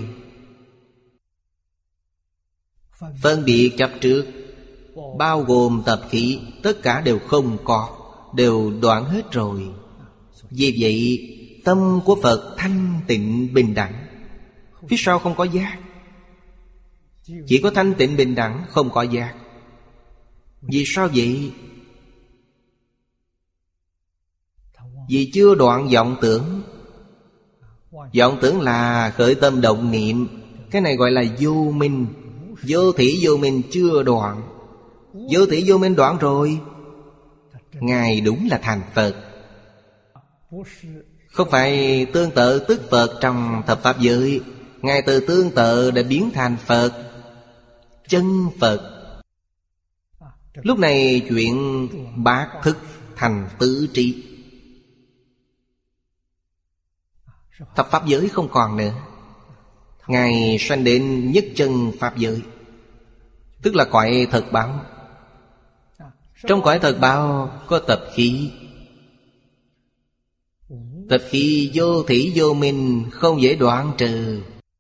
phân biệt chấp trước, bao gồm tập khí, tất cả đều không có, đều đoạn hết rồi. Vì vậy tâm của Phật thanh tịnh bình đẳng. Phía sau không có giác, chỉ có thanh tịnh bình đẳng, không có giác. Vì sao vậy? Vì chưa đoạn vọng tưởng. Vọng tưởng là khởi tâm động niệm, cái này gọi là vô minh. Vô thỉ vô minh chưa đoạn. Vô thỉ vô minh đoạn rồi, Ngài đúng là thành Phật. Không phải tương tự tức Phật trong thập pháp giới. Ngài từ tương tự đã biến thành Phật, chân Phật. Lúc này chuyện bát thức thành tứ trí. Thập pháp giới không còn nữa. Ngài sanh đến nhất chân pháp giới, tức là cõi thật báo. Trong cõi thật báo có tập khí. Tập khí vô thủy vô minh, không dễ đoạn trừ.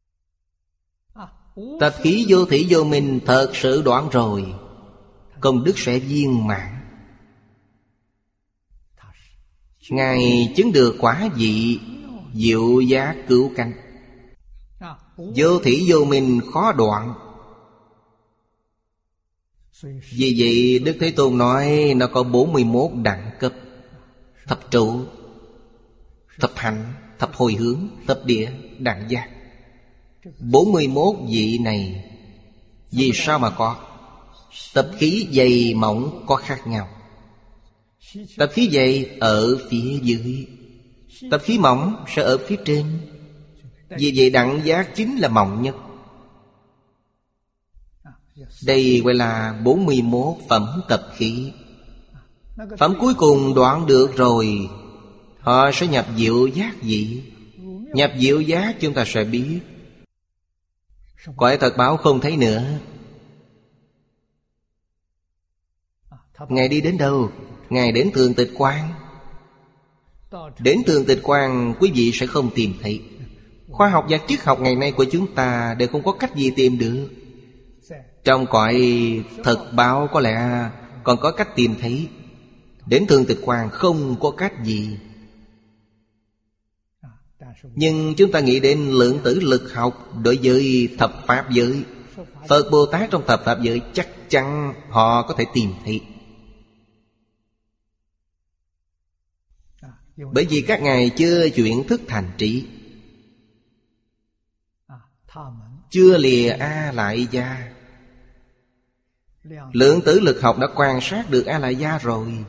Tập khí vô thủy vô minh thật sự đoạn rồi, công đức sẽ viên mãn. Ngài chứng được quả vị diệu giác cứu cánh. Vô thủy vô minh khó đoạn. Vì vậy Đức Thế Tôn nói nó có 41 đẳng cấp: thập trụ, thập hạnh, thập hồi hướng, thập địa, đẳng giác. 41 vị này vì sao mà có? Tập khí dày mỏng có khác nhau. Tập khí dày ở phía dưới, tập khí mỏng sẽ ở phía trên. Vì vậy đẳng giác chính là mỏng nhất. Đây gọi là 41 phẩm tập khí. Phẩm cuối cùng đoạn được rồi, họ sẽ nhập diệu giác vị. Nhập diệu giác chúng ta sẽ biết cõi thật báo không thấy nữa. Ngài đi đến đâu? Ngài đến Thường Tịch Quan. Đến Thường Tịch Quan quý vị sẽ không tìm thấy. Khoa học và triết học ngày nay của chúng ta đều không có cách gì tìm được. Trong cõi thật báo có lẽ còn có cách tìm thấy. Đến Thường Tịch Quan không có cách gì. Nhưng chúng ta nghĩ đến lượng tử lực học đối với thập pháp giới, Phật Bồ Tát trong thập pháp giới chắc chắn họ có thể tìm thấy. Bởi vì các ngài chưa chuyển thức thành trí, chưa lìa A Lại Gia. Lượng tử lực học đã quan sát được A Lại Gia rồi.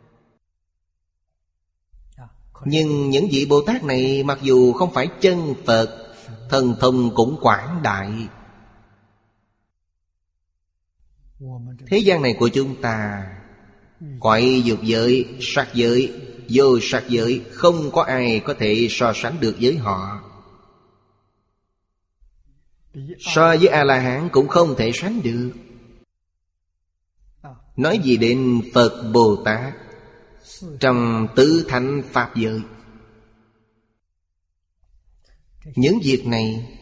Nhưng những vị Bồ Tát này mặc dù không phải chân Phật, thần thông cũng quảng đại. Thế gian này của chúng ta, cõi dục giới, sắc giới, vô sắc giới, không có ai có thể so sánh được với họ. So với A-la-hán cũng không thể sánh được. Nói gì đến Phật Bồ Tát trong tứ thánh pháp giới. Những việc này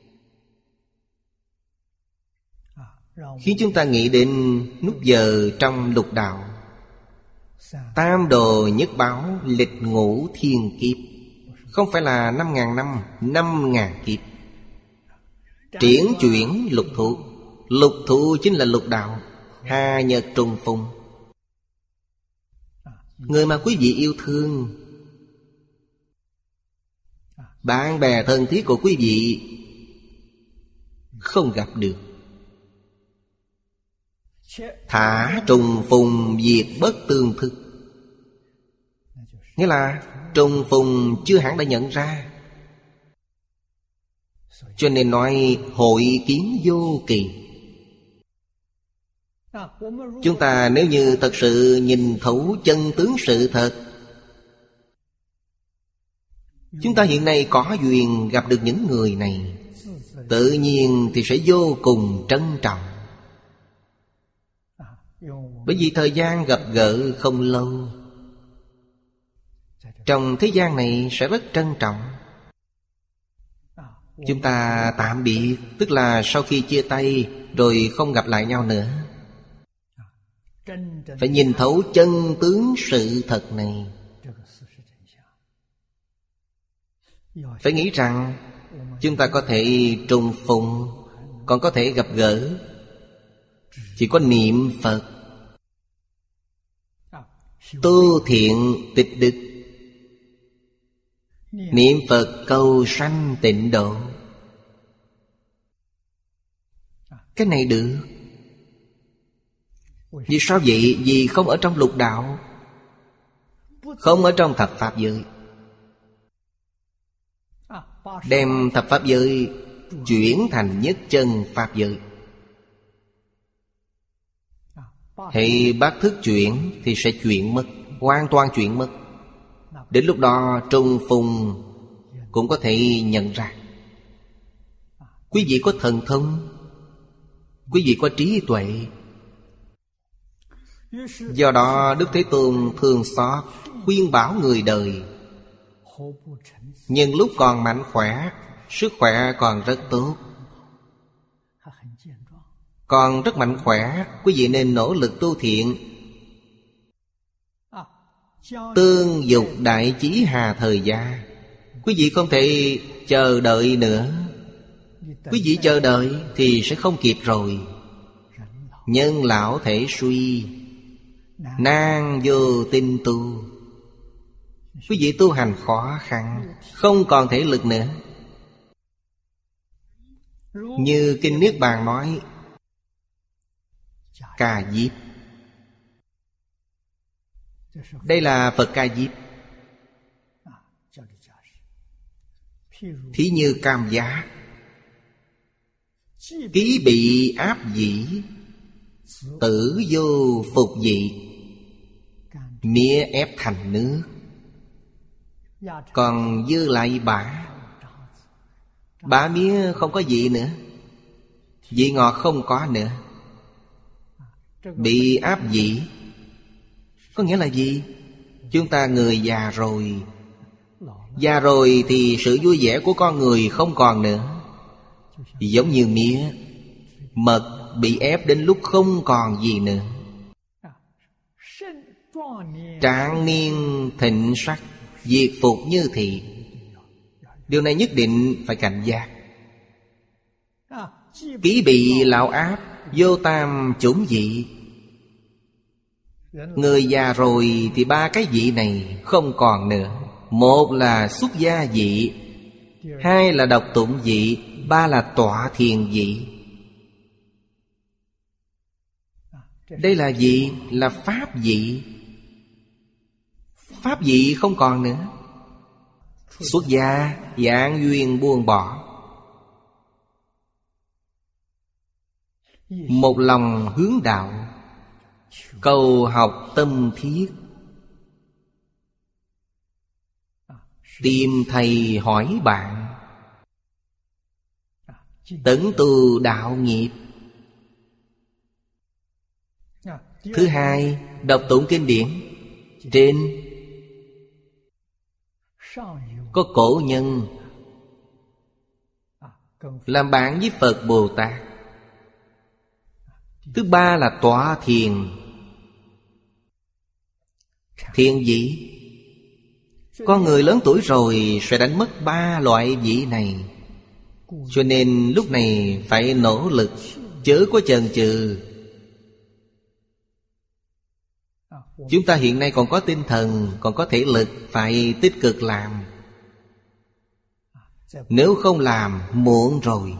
khiến chúng ta nghĩ đến nút giờ trong lục đạo. Tam đồ nhất báo, lịch ngũ thiên kiếp. Không phải là 5.000 năm, 5.000 kiếp. Triển chuyển lục thụ. Lục thụ chính là lục đạo, hà nhật trùng phùng. Người mà quý vị yêu thương, bạn bè thân thiết của quý vị không gặp được. Thả trùng phùng diệt bất tương thức. Nghĩa là trùng phùng chưa hẳn đã nhận ra. Cho nên nói hội kiến vô kỳ. Chúng ta nếu như thật sự nhìn thấu chân tướng sự thật, chúng ta hiện nay có duyên gặp được những người này, tự nhiên thì sẽ vô cùng trân trọng. Bởi vì thời gian gặp gỡ không lâu, trong thế gian này sẽ rất trân trọng. Chúng ta tạm biệt, tức là sau khi chia tay rồi không gặp lại nhau nữa. Phải nhìn thấu chân tướng sự thật này. Phải nghĩ rằng chúng ta có thể trùng phùng, còn có thể gặp gỡ. Chỉ có niệm Phật, tu thiện tịch đức, niệm Phật cầu sanh tịnh độ. Cái này được. Vì sao vậy? Vì không ở trong lục đạo, không ở trong thập pháp giới. Đem thập pháp giới chuyển thành nhất chân pháp giới. Hệ bát thức chuyển thì sẽ chuyển mất, hoàn toàn chuyển mất. Đến lúc đó trùng phùng cũng có thể nhận ra. Quý vị có thần thông, quý vị có trí tuệ, Do đó Đức Thế Tôn thương xót khuyên bảo người đời, nhưng lúc còn mạnh khỏe, sức khỏe còn rất tốt, còn rất mạnh khỏe, quý vị nên nỗ lực tu thiện, tương dục đại chí hà thời gia. Quý vị không thể chờ đợi nữa. Quý vị chờ đợi thì sẽ không kịp rồi. Nhân lão thể suy, nan vô tinh tu. Quý vị tu hành khó khăn, không còn thể lực nữa. Như Kinh Niết Bàn nói, Ca Diếp. Đây là Phật Ca Diếp. Thí như Cam Giá, ký bị áp dĩ, tử vô phục dị, mía ép thành nước, còn dư lại bã mía không có vị nữa, vị ngọt không có nữa. Bị áp dĩ có nghĩa là gì? Chúng ta người già rồi. Già rồi thì sự vui vẻ của con người không còn nữa. Giống như mía, mật bị ép đến lúc không còn gì nữa. Trạng niên thịnh sắc, diệt phục như thị. Điều này nhất định phải cảnh giác. Ký bị lão áp, vô tam chủng dị. Người già rồi thì ba cái vị này không còn nữa. Một là xuất gia vị, hai là độc tụng vị, ba là tọa thiền vị. Đây là gì? Là pháp vị. Pháp vị không còn nữa. Xuất gia dạng duyên buông bỏ, một lòng hướng đạo, cầu học tâm thiết, tìm thầy hỏi bạn, tấn tu đạo nghiệp. Thứ hai, đọc tụng kinh điển. Trên có cổ nhân làm bạn với Phật Bồ Tát. Thứ ba là tọa thiền. Thiền vị, con người lớn tuổi rồi sẽ đánh mất ba loại vị này. Cho nên lúc này phải nỗ lực, chớ có chần chừ. Chúng ta hiện nay còn có tinh thần, còn có thể lực, phải tích cực làm. Nếu không làm, muộn rồi.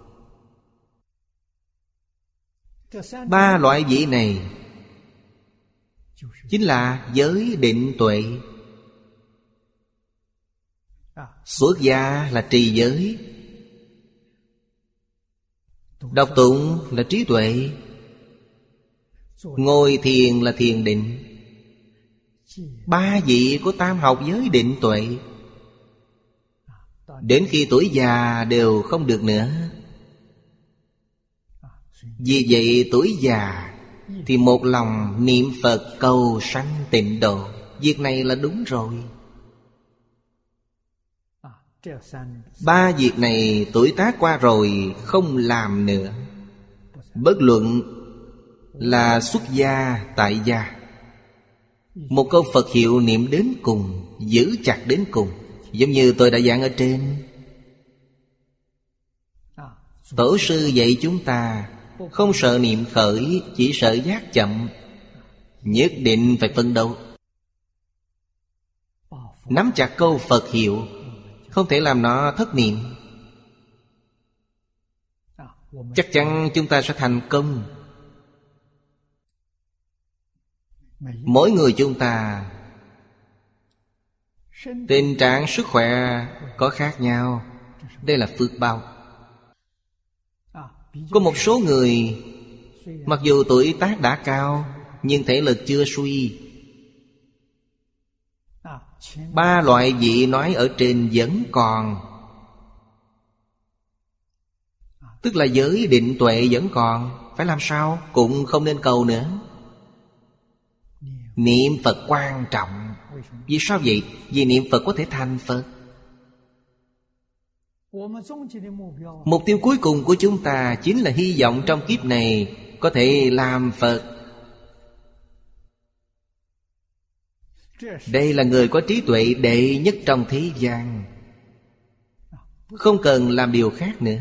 Ba loại vị này chính là giới định tuệ. Xuất gia là trì giới, đọc tụng là trí tuệ, ngồi thiền là thiền định. Ba vị của tam học giới định tuệ, đến khi tuổi già đều không được nữa. Vì vậy tuổi già thì một lòng niệm Phật cầu sanh tịnh độ. Việc này là đúng rồi. Ba việc này tuổi tác qua rồi không làm nữa. Bất luận là xuất gia, tại gia, một câu Phật hiệu niệm đến cùng, giữ chặt đến cùng. Giống như tôi đã giảng ở trên, Tổ sư dạy chúng ta không sợ niệm khởi, chỉ sợ giác chậm. Nhất định phải phấn đấu, nắm chặt câu Phật hiệu, không thể làm nó thất niệm. Chắc chắn chúng ta sẽ thành công. Mỗi người chúng ta tình trạng sức khỏe có khác nhau. Đây là phước báo. Có một số người mặc dù tuổi tác đã cao, nhưng thể lực chưa suy. Ba loại vị nói ở trên vẫn còn, tức là giới định tuệ vẫn còn. Phải làm sao? Cũng không nên cầu nữa. Niệm Phật quan trọng. Vì sao vậy? Vì niệm Phật có thể thành Phật. Mục tiêu cuối cùng của chúng ta chính là hy vọng trong kiếp này có thể làm Phật. Đây là người có trí tuệ đệ nhất trong thế gian. Không cần làm điều khác nữa.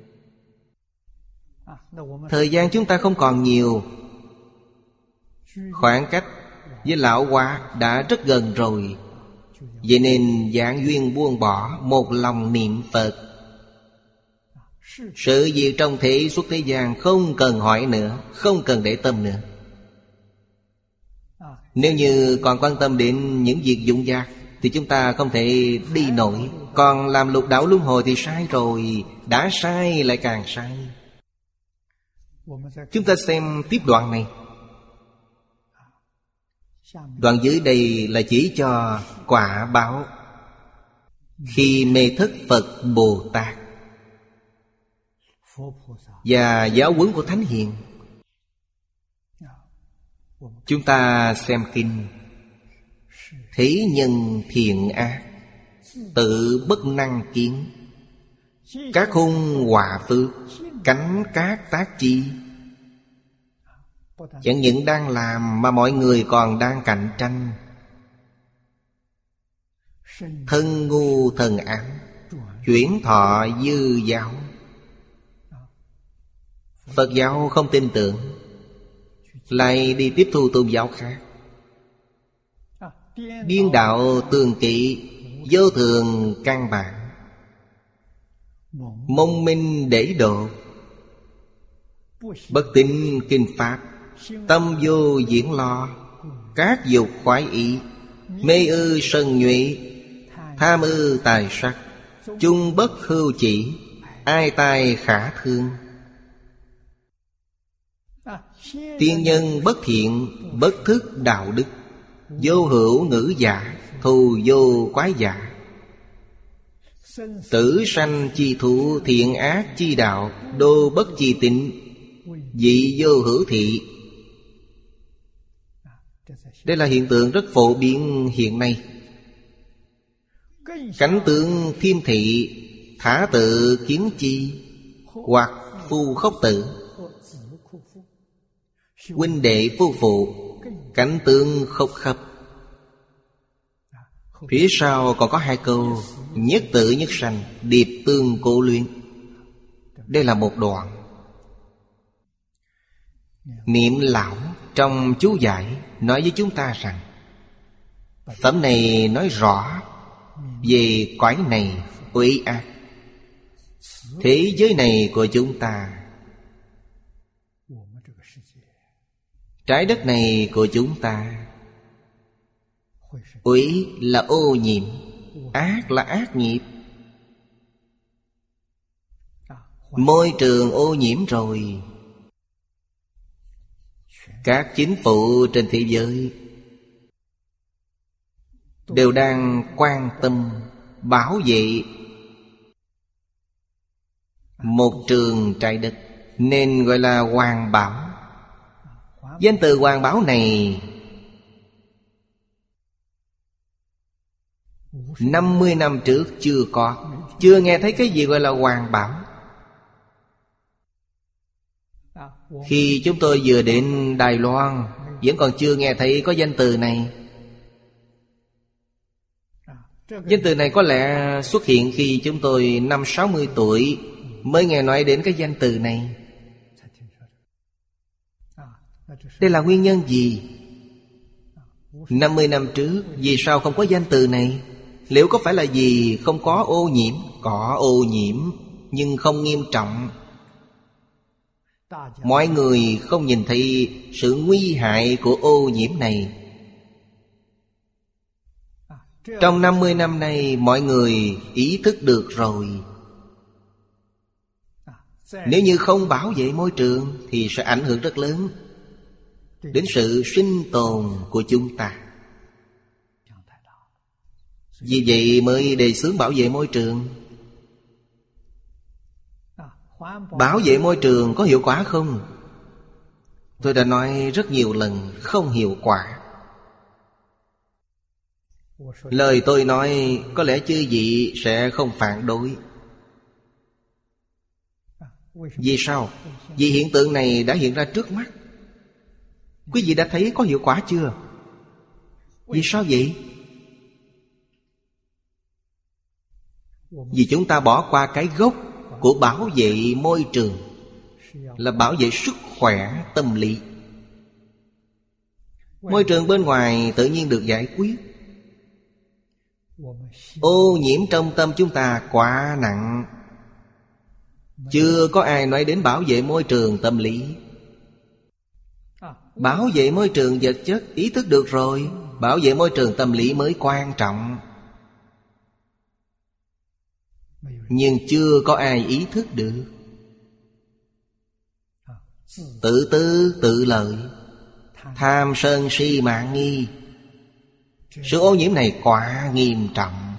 Thời gian chúng ta không còn nhiều. Khoảng cách với Lão Hoa đã rất gần rồi. Vậy nên giảng duyên buông bỏ, một lòng niệm Phật. Sự việc trong thế xuất thế gian không cần hỏi nữa, không cần để tâm nữa. Nếu như còn quan tâm đến những việc dụng dạc thì chúng ta không thể đi nổi. Còn làm lục đạo luân hồi thì sai rồi. Đã sai lại càng sai. Chúng ta xem tiếp đoạn này. Đoạn dưới đây là chỉ cho quả báo khi mê thất Phật Bồ Tát và giáo huấn của Thánh Hiền. Chúng ta xem kinh. Thế nhân thiện ác, tự bất năng kiến. Các hung họa phước, cánh cát tác chi. Chẳng những đang làm mà mọi người còn đang cạnh tranh. Thân ngu thần ám, chuyển thọ dư giáo. Phật giáo không tin tưởng, lại đi tiếp thu tôn giáo khác. Điên đạo tường kỵ, vô thường căn bản. Mông minh để độ, bất tín kinh pháp. Tâm vô diễn lo, các dục khoái ý. Mê ư sân nhuệ, tham ư tài sắc. Chung bất hưu chỉ, ai tai khả thương. Tiên nhân bất thiện, bất thức đạo đức. Vô hữu ngữ giả, thù vô quái giả. Tử sanh chi thủ, thiện ác chi đạo. Đô bất chi tịnh, dị vô hữu thị. Đây là hiện tượng rất phổ biến hiện nay. Cảnh tượng thiên thị, thả tự kiến chi. Hoặc phu khốc tử, huynh đệ phu phụ. Cảnh tượng khốc khập. Phía sau còn có hai câu: nhất tử nhất sanh, điệp tương cổ luyện. Đây là một đoạn. Niệm lão trong chú giải nói với chúng ta rằng phẩm này nói rõ về cõi này uy ác. Thế giới này của chúng ta, trái đất này của chúng ta, uy là ô nhiễm, ác là ác nghiệp. Môi trường ô nhiễm rồi. Các chính phủ trên thế giới đều đang quan tâm bảo vệ một trường trái đất, nên gọi là hoàn bảo. Danh từ hoàn bảo này 50 năm trước chưa có. Chưa nghe thấy cái gì gọi là hoàn bảo. Khi chúng tôi vừa đến Đài Loan, vẫn còn chưa nghe thấy có danh từ này. Danh từ này có lẽ xuất hiện khi chúng tôi 50-60 tuổi mới nghe nói đến cái danh từ này. Đây là nguyên nhân gì? 50 năm trước vì sao không có danh từ này? Liệu có phải là vì không có ô nhiễm? Có ô nhiễm nhưng không nghiêm trọng. Mọi người không nhìn thấy sự nguy hại của ô nhiễm này. Trong 50 năm nay mọi người ý thức được rồi. Nếu như không bảo vệ môi trường thì sẽ ảnh hưởng rất lớn đến sự sinh tồn của chúng ta. Vì vậy mới đề xướng bảo vệ môi trường. Bảo vệ môi trường có hiệu quả không? Tôi đã nói rất nhiều lần, không hiệu quả. Lời tôi nói có lẽ chư vị sẽ không phản đối. Vì sao? Vì hiện tượng này đã hiện ra trước mắt. Quý vị đã thấy có hiệu quả chưa? Vì sao vậy? Vì chúng ta bỏ qua cái gốc của bảo vệ môi trường, là bảo vệ sức khỏe tâm lý. Môi trường bên ngoài tự nhiên được giải quyết. Ô nhiễm trong tâm chúng ta quá nặng. Chưa có ai nói đến bảo vệ môi trường tâm lý. Bảo vệ môi trường vật chất ý thức được rồi, bảo vệ môi trường tâm lý mới quan trọng. Nhưng chưa có ai ý thức được. Tự tư tự lợi, tham sân si mạn nghi. Sự ô nhiễm này quá nghiêm trọng.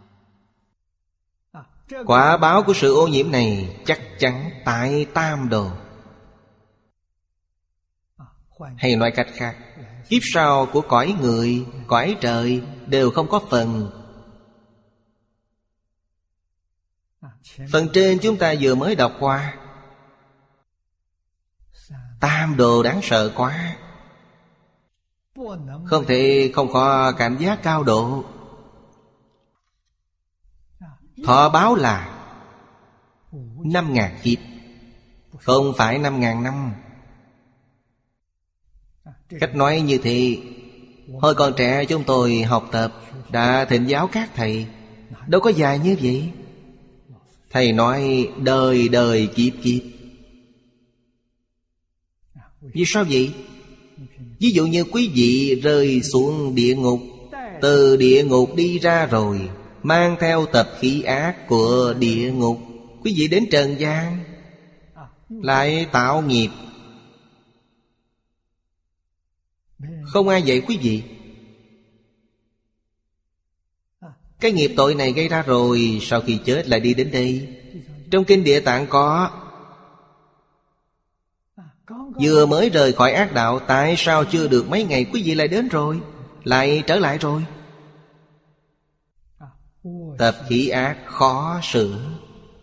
Quả báo của sự ô nhiễm này chắc chắn tại tam đồ. Hay nói cách khác, kiếp sau của cõi người, cõi trời đều không có phần. Phần trên chúng ta vừa mới đọc qua. Tam đồ đáng sợ quá. Không thể không có cảnh giác cao độ. Thọ báo là 5.000 kiếp, không phải 5.000 năm. Cách nói như thế, hồi còn trẻ chúng tôi học tập đã thỉnh giáo các thầy, đâu có dài như vậy. Thầy nói đời đời kiếp kiếp. Vì sao vậy? Ví dụ như quý vị rơi xuống địa ngục, từ địa ngục đi ra rồi, mang theo tập khí ác của địa ngục, quý vị đến trần gian lại tạo nghiệp. Không ai dạy quý vị. Cái nghiệp tội này gây ra rồi, sau khi chết lại đi đến đây. Trong kinh Địa Tạng có, vừa mới rời khỏi ác đạo, tại sao chưa được mấy ngày quý vị lại đến rồi, lại trở lại rồi? Tập khí ác khó sửa.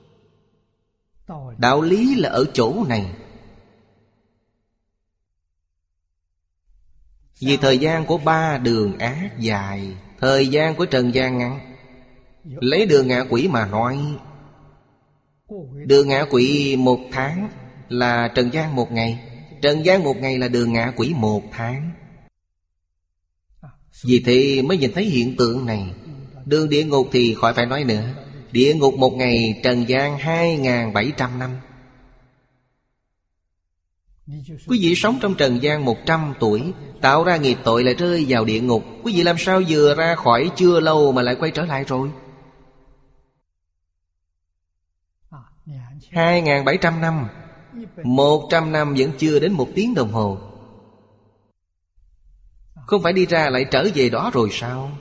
Đạo lý là ở chỗ này. Vì thời gian của ba đường ác dài, thời gian của trần gian ngắn. Lấy đường ngạ quỷ mà nói, đường ngạ quỷ 1 tháng là trần gian 1 ngày, trần gian 1 ngày là đường ngạ quỷ 1 tháng. Vì thế mới nhìn thấy hiện tượng này. Đường địa ngục thì khỏi phải nói nữa. Địa ngục 1 ngày, trần gian 2.700 năm. Quý vị sống trong trần gian 100 tuổi, tạo ra nghiệp tội lại rơi vào địa ngục. Quý vị làm sao vừa ra khỏi chưa lâu mà lại quay trở lại rồi? 2.700 năm, 100 năm vẫn chưa đến 1 tiếng đồng hồ. Không phải đi ra lại trở về đó rồi sao?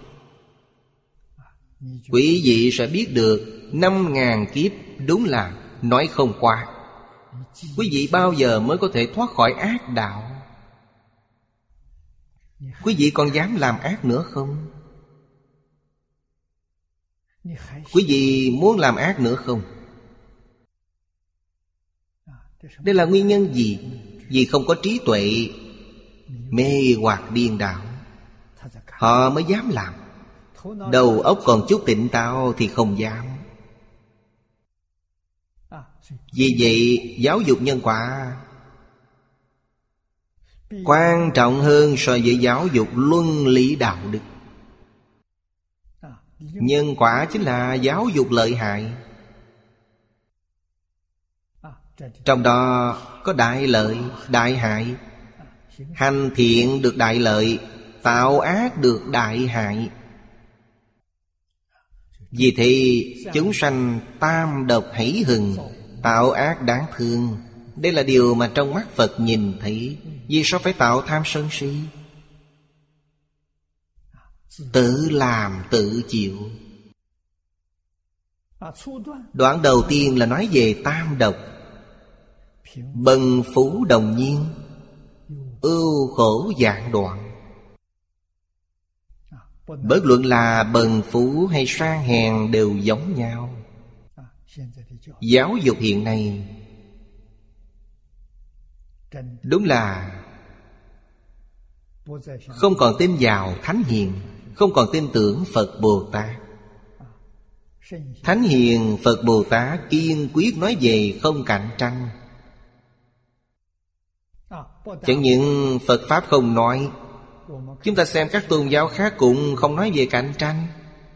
Quý vị sẽ biết được 5.000 kiếp đúng là nói không qua. Quý vị bao giờ mới có thể thoát khỏi ác đạo? Quý vị còn dám làm ác nữa không? Quý vị muốn làm ác nữa không? Đây là nguyên nhân gì? Vì không có trí tuệ, mê hoặc điên đảo, họ mới dám làm. Đầu óc còn chút tỉnh táo thì không dám. Vì vậy giáo dục nhân quả quan trọng hơn so với giáo dục luân lý đạo đức. Nhân quả chính là giáo dục lợi hại. Trong đó có đại lợi, đại hại. Hành thiện được đại lợi, tạo ác được đại hại. Vì thế chúng sanh tam độc hỷ hừng, tạo ác đáng thương. Đây là điều mà trong mắt Phật nhìn thấy. Vì sao phải tạo tham sân si? Tự làm tự chịu. Đoạn đầu tiên là nói về tam độc. Bần phú đồng nhiên, ưu khổ dạng đoạn. Bất luận là bần phú hay sang hèn đều giống nhau. Giáo dục hiện nay đúng là không còn tin vào Thánh Hiền, không còn tin tưởng Phật Bồ Tát. Thánh Hiền Phật Bồ Tát kiên quyết nói về không cạnh tranh. Chẳng những Phật Pháp không nói, chúng ta xem các tôn giáo khác cũng không nói về cạnh tranh.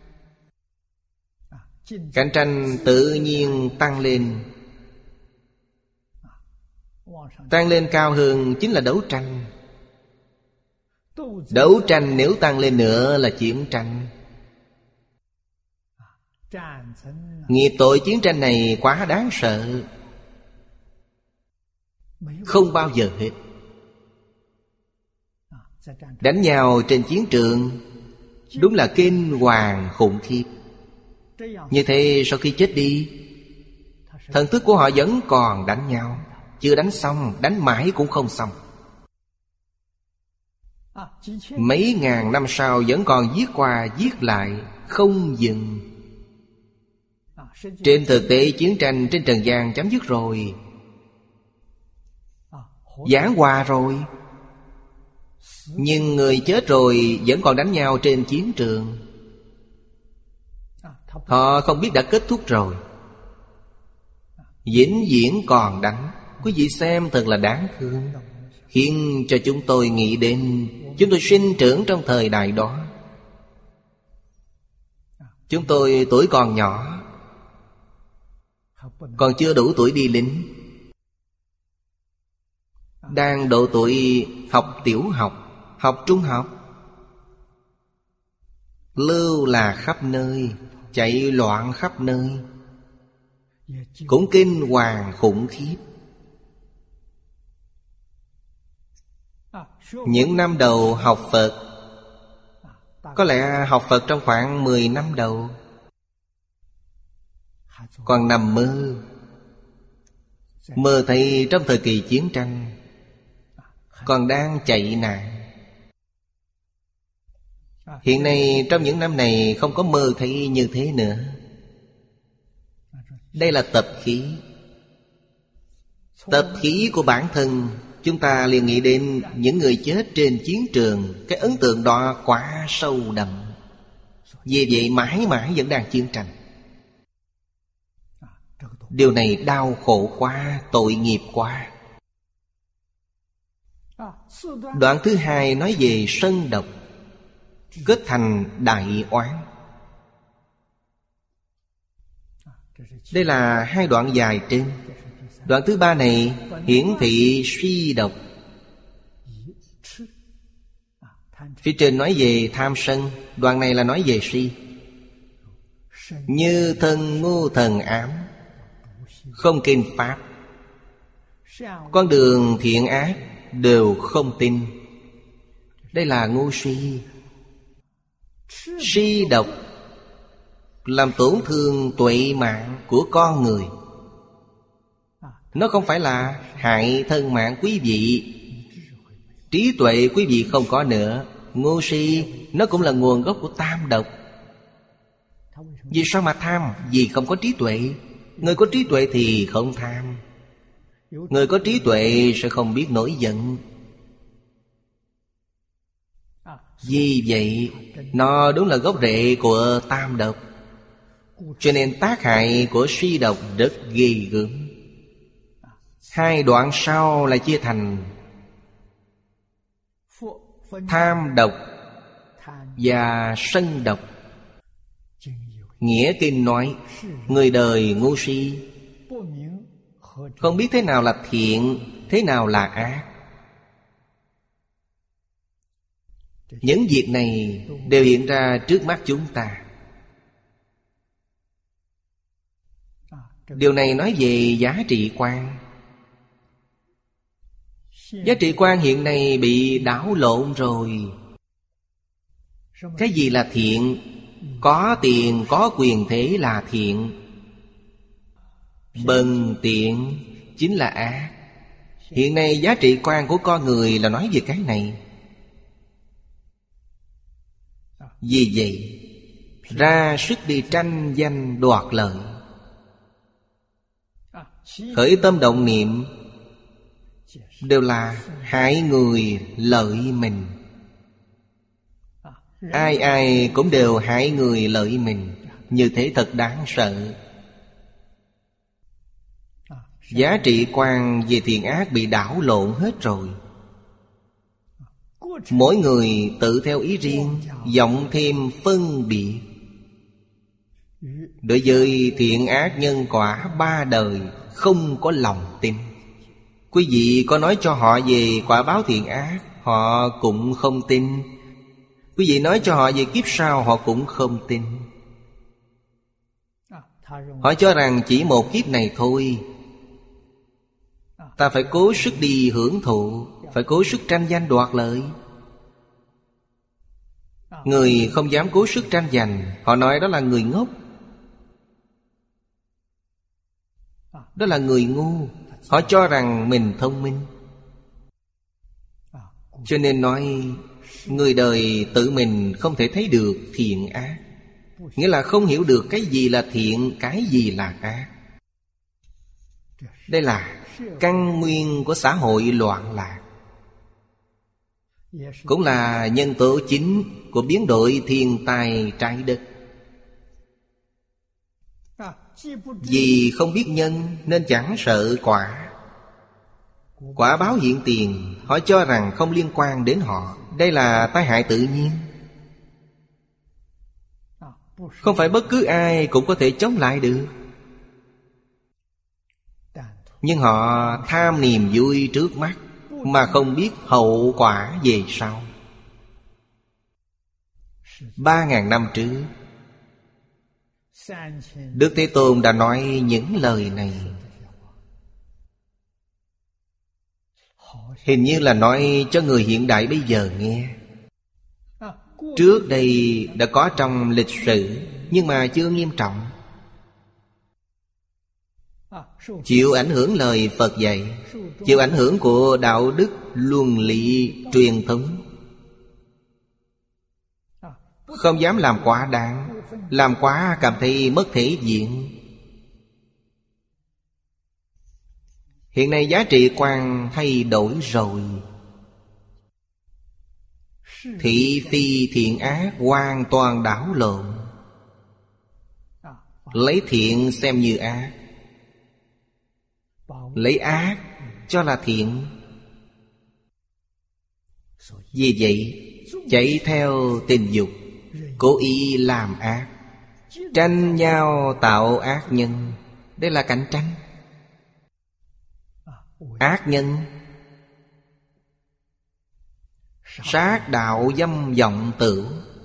Cạnh tranh tự nhiên tăng lên. Tăng lên cao hơn chính là đấu tranh. Đấu tranh nếu tăng lên nữa là chiến tranh. Nghiệp tội chiến tranh này quá đáng sợ, không bao giờ hết. Đánh nhau trên chiến trường đúng là kinh hoàng khủng khiếp. Như thế sau khi chết đi, thần thức của họ vẫn còn đánh nhau. Chưa đánh xong, đánh mãi cũng không xong. Mấy ngàn năm sau vẫn còn giết qua giết lại, không dừng. Trên thực tế chiến tranh trên trần gian chấm dứt rồi, giảng hòa rồi. Nhưng người chết rồi vẫn còn đánh nhau trên chiến trường. Họ không biết đã kết thúc rồi, vĩnh viễn còn đánh. Quý vị xem thật là đáng thương, khiến cho chúng tôi nghĩ đến chúng tôi sinh trưởng trong thời đại đó. Chúng tôi tuổi còn nhỏ, còn chưa đủ tuổi đi lính, đang độ tuổi học tiểu học, học trung học. Lưu là khắp nơi, chạy loạn khắp nơi, cũng kinh hoàng khủng khiếp. Những năm đầu học Phật, có lẽ học Phật trong khoảng 10 năm đầu, còn nằm mơ. Mơ thấy trong thời kỳ chiến tranh, còn đang chạy nạn. Hiện nay trong những năm này không có mơ thấy như thế nữa. Đây là tập khí. Tập khí của bản thân, chúng ta liền nghĩ đến những người chết trên chiến trường. Cái ấn tượng đó quá sâu đậm. Vì vậy mãi mãi vẫn đang chiến tranh. Điều này đau khổ quá, tội nghiệp quá. Đoạn thứ hai nói về sân độc, kết thành đại oán. Đây là hai đoạn dài trên. Đoạn thứ ba này hiển thị suy độc. Phía trên nói về tham sân, đoạn này là nói về si. Như thân ngu thần ám, không kinh pháp, con đường thiện ác đều không tin. Đây là ngu si. Si độc làm tổn thương tuệ mạng của con người. Nó không phải là hại thân mạng quý vị. Trí tuệ quý vị không có nữa. Ngu si nó cũng là nguồn gốc của tam độc. Vì sao mà tham? Vì không có trí tuệ. Người có trí tuệ thì không tham. Người có trí tuệ sẽ không biết nổi giận. Vì vậy nó đúng là gốc rễ của tam độc. Cho nên tác hại của si độc rất ghê gớm. Hai đoạn sau là chia thành tham độc và sân độc. Nghĩa kinh nói người đời ngu si, không biết thế nào là thiện, thế nào là ác. Những việc này đều hiện ra trước mắt chúng ta. Điều này nói về giá trị quan. Giá trị quan hiện nay bị đảo lộn rồi. Cái gì là thiện? Có tiền, có quyền thế là thiện. Bần tiện chính là ác. Hiện nay giá trị quan của con người là nói về cái này. Vì vậy ra sức đi tranh danh đoạt lợi, khởi tâm động niệm đều là hại người lợi mình. Ai ai cũng đều hại người lợi mình. Như thế thật đáng sợ. Giá trị quan về thiện ác bị đảo lộn hết rồi. Mỗi người tự theo ý riêng, vọng thêm phân biệt. Đối với thiện ác nhân quả ba đời không có lòng tin. Quý vị có nói cho họ về quả báo thiện ác, họ cũng không tin. Quý vị nói cho họ về kiếp sau, họ cũng không tin. Họ cho rằng chỉ một kiếp này thôi. Ta phải cố sức đi hưởng thụ, phải cố sức tranh danh đoạt lợi. Người không dám cố sức tranh giành, họ nói đó là người ngốc, đó là người ngu. Họ cho rằng mình thông minh. Cho nên nói người đời tự mình không thể thấy được thiện ác, nghĩa là không hiểu được cái gì là thiện, cái gì là ác. Đây là căn nguyên của xã hội loạn lạc, cũng là nhân tố chính của biến đổi thiên tai trái đất. Vì không biết nhân nên chẳng sợ quả. Quả báo hiện tiền, họ cho rằng không liên quan đến họ. Đây là tai hại tự nhiên. Không phải bất cứ ai cũng có thể chống lại được. Nhưng họ tham niềm vui trước mắt mà không biết hậu quả về sau. 3.000 năm trước, Đức Thế Tôn đã nói những lời này. Hình như là nói cho người hiện đại bây giờ nghe. Trước đây đã có trong lịch sử, nhưng mà chưa nghiêm trọng. Chịu ảnh hưởng lời Phật dạy, chịu ảnh hưởng của đạo đức luân lý truyền thống, không dám làm quá đáng. Làm quá cảm thấy mất thể diện. Hiện nay giá trị quan thay đổi rồi. Thị phi thiện ác hoàn toàn đảo lộn. Lấy thiện xem như ác, lấy ác cho là thiện. Vì vậy chạy theo tình dục, cố ý làm ác, tranh nhau tạo ác nhân. Đây là cạnh tranh. Ác nhân sát đạo dâm vọng tửu,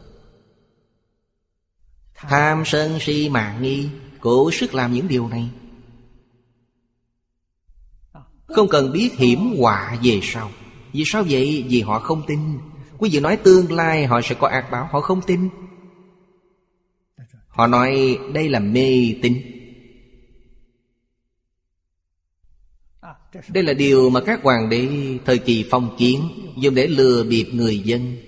tham sân si mạn nghi, cố sức làm những điều này. Không cần biết hiểm họa về sau. Vì sao vậy? Vì họ không tin. Quý vị nói tương lai họ sẽ có ác báo, họ không tin. Họ nói đây là mê tín. Đây là điều mà các hoàng đế thời kỳ phong kiến dùng để lừa bịp người dân.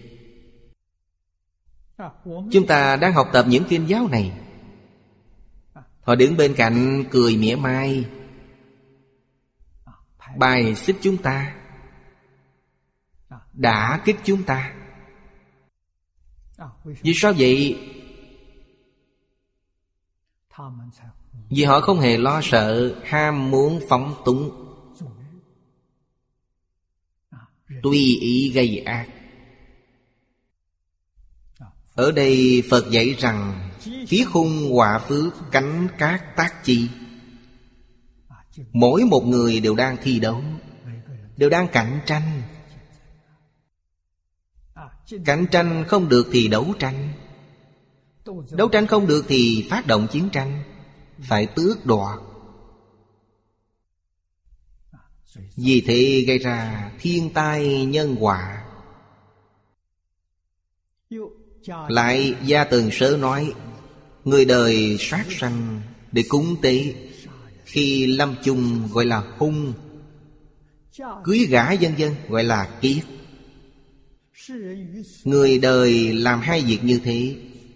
Chúng ta đang học tập những kinh giáo này. Họ đứng bên cạnh cười mỉa mai, bài xích chúng ta, đả kích chúng ta. Vì sao vậy? Vì họ không hề lo sợ ham muốn phóng túng, tùy ý gây ác. Ở đây Phật dạy rằng khí khung họa phước, cánh cát tác chi. Mỗi một người đều đang thi đấu, đều đang cạnh tranh. Cạnh tranh không được thì đấu tranh, đấu tranh không được thì phát động chiến tranh, phải tước đoạt. Vì thế gây ra thiên tai nhân họa. Lại Gia Tường Sớ nói, người đời sát sanh để cúng tế, khi lâm chung gọi là hung, cưới gả vân vân gọi là kiết. Người đời làm hai việc như thế.